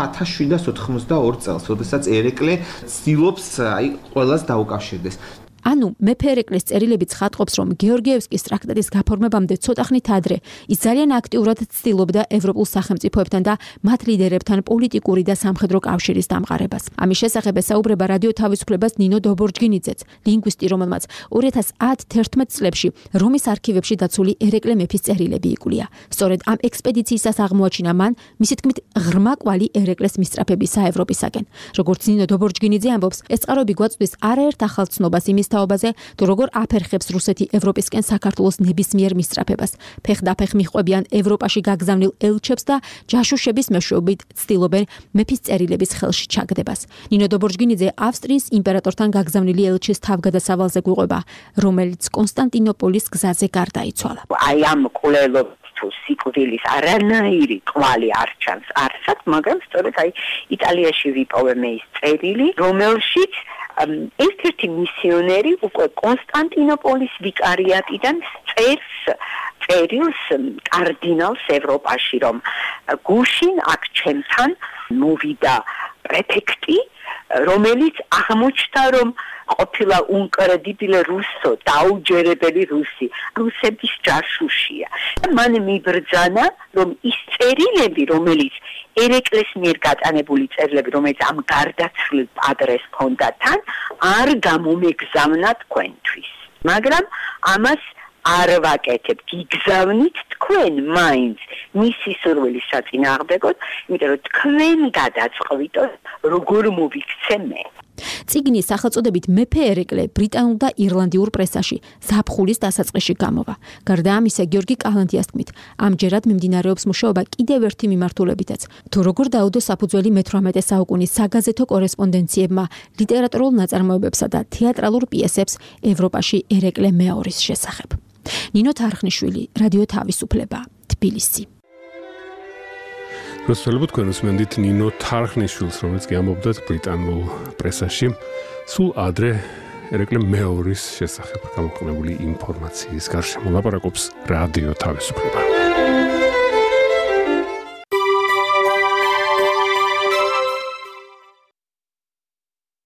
1792 წელს, როდესაც ერეკლე ცდილობს ყველას დაუკავშირდეს. ანუ მეფე ერეკლეს წერილებიც ხატყობს, რომ გეორგიევსკის ტრაქტატის გაფორმებამდე ცოტა ხნით ადრე ის ძალიან აქტიურად ცდილობდა ევროპულ სახელმწიფოებთან და მათ ლიდერებთან პოლიტიკური და სამხედრო კავშირის დამყარებას. ამის შესახებ ესაუბრება რადიო თავისუფლებას ნინო დობორჯგინიძეც, ლინგვისტი, რომელმაც 2010-11 წლებში რომის არქივებში დაცული ერეკლე მეფის წერილები იკვლია. სწორედ ამ ექსპედიციისას აღმოაჩინა მან, მისი თქმით, ღრმა კვალი ერეკლეს მისწრაფებისა ევროპისაკენ. როგორც ნინო დობორჯგინიძე ამბობს, ეს წყაროები გვაწვდის არაერთ ახალ ცნობას იმის თაობაზე, თუ როგორ აფერხებს რუსეთი ევროპისკენ საქართველოს ნებისმიერ მისწრაფებას. ფეხდაფეხ მიჰყვებიან ევროპაში გაგზავნილ ელჩებს და ჯაშუშების მეშვეობით ცდილობენ მეფის წერილების ხელში ჩაგდებას. ნინო დობორჯგინიძე ავსტრიის იმპერატორთან გაგზავნილი ელჩის თავგადასავალზე გვიყვება, რომელიც კონსტანტინოპოლის გზაზე გარდაიცვალა. აი ამ კვლელობს თუ სიკვდილის არანაირი კვალი არ ჩანს არსად, მაგრამ სწორედ აი იტალიაში ვიპოვე მე ის წერილი, რომელშიც ერთ-ერთი მისიონერი უკვე კონსტანტინოპოლის ვიკარიატიდან წერილს კარდინალს ევროპაში, რომ გუშინ აქ ჩემთან მოვიდა პრეფექტი, რომელიც აღმოჩნდა, რომ ყოფილა უნკრედიბილე რუსო, დაუჯერებელი რუსი, რუსების ჯაშუშია. მან მიბრძანა, რომ ის წერილები, რომელიც ერეკლეს მიერ გატანებული წერილები, რომელიც ამ გარდაცვლილ ადრეს ჰქონდა თან, არ გამომეგზავნა თქვენთვის. მაგრამ ამას არ ვაკეთებ, გიგზავნით თქვენ მაინც მისი სურვილის საწინააღმდეგოდ, იმიტომ რომ თქვენ გადაწყვიტოთ, როგორ მოვიქცე მე. წიგნის სახელწოდებით მეფე ერეკლე ბრიტანულ და ირლანდიურ პრესაში ზაფხულის დასაწყისში გამოვა. გარდა ამისა, გიორგი კალანდიას თქმით, ამჯერად მიმდინარეობს მუშაობა კიდევ ერთი მიმართულებითაც. თუ როგორ დაუდო საფუძველი მე-18 საუკუნის საგაზეთო კორესპონდენციებმა ლიტერატურულ ნაწარმოებებსა და თეატრალურ პიესებს ევროპაში ერეკლე მეორის შესახებ. ნინო თარხნიშვილი, რადიო თავისუფლება, თბილისი. როსტელობ თქვენ უსმენდით ნინო თარხნიშვილს, რომელიც ამბობდა ბრიტანულ პრესაში სულ ადრე ერეკლე მეორის შესახებ გამოქვეყნებული ინფორმაციის გარშემო. ლაპარაკობს რადიო თავისუფლება.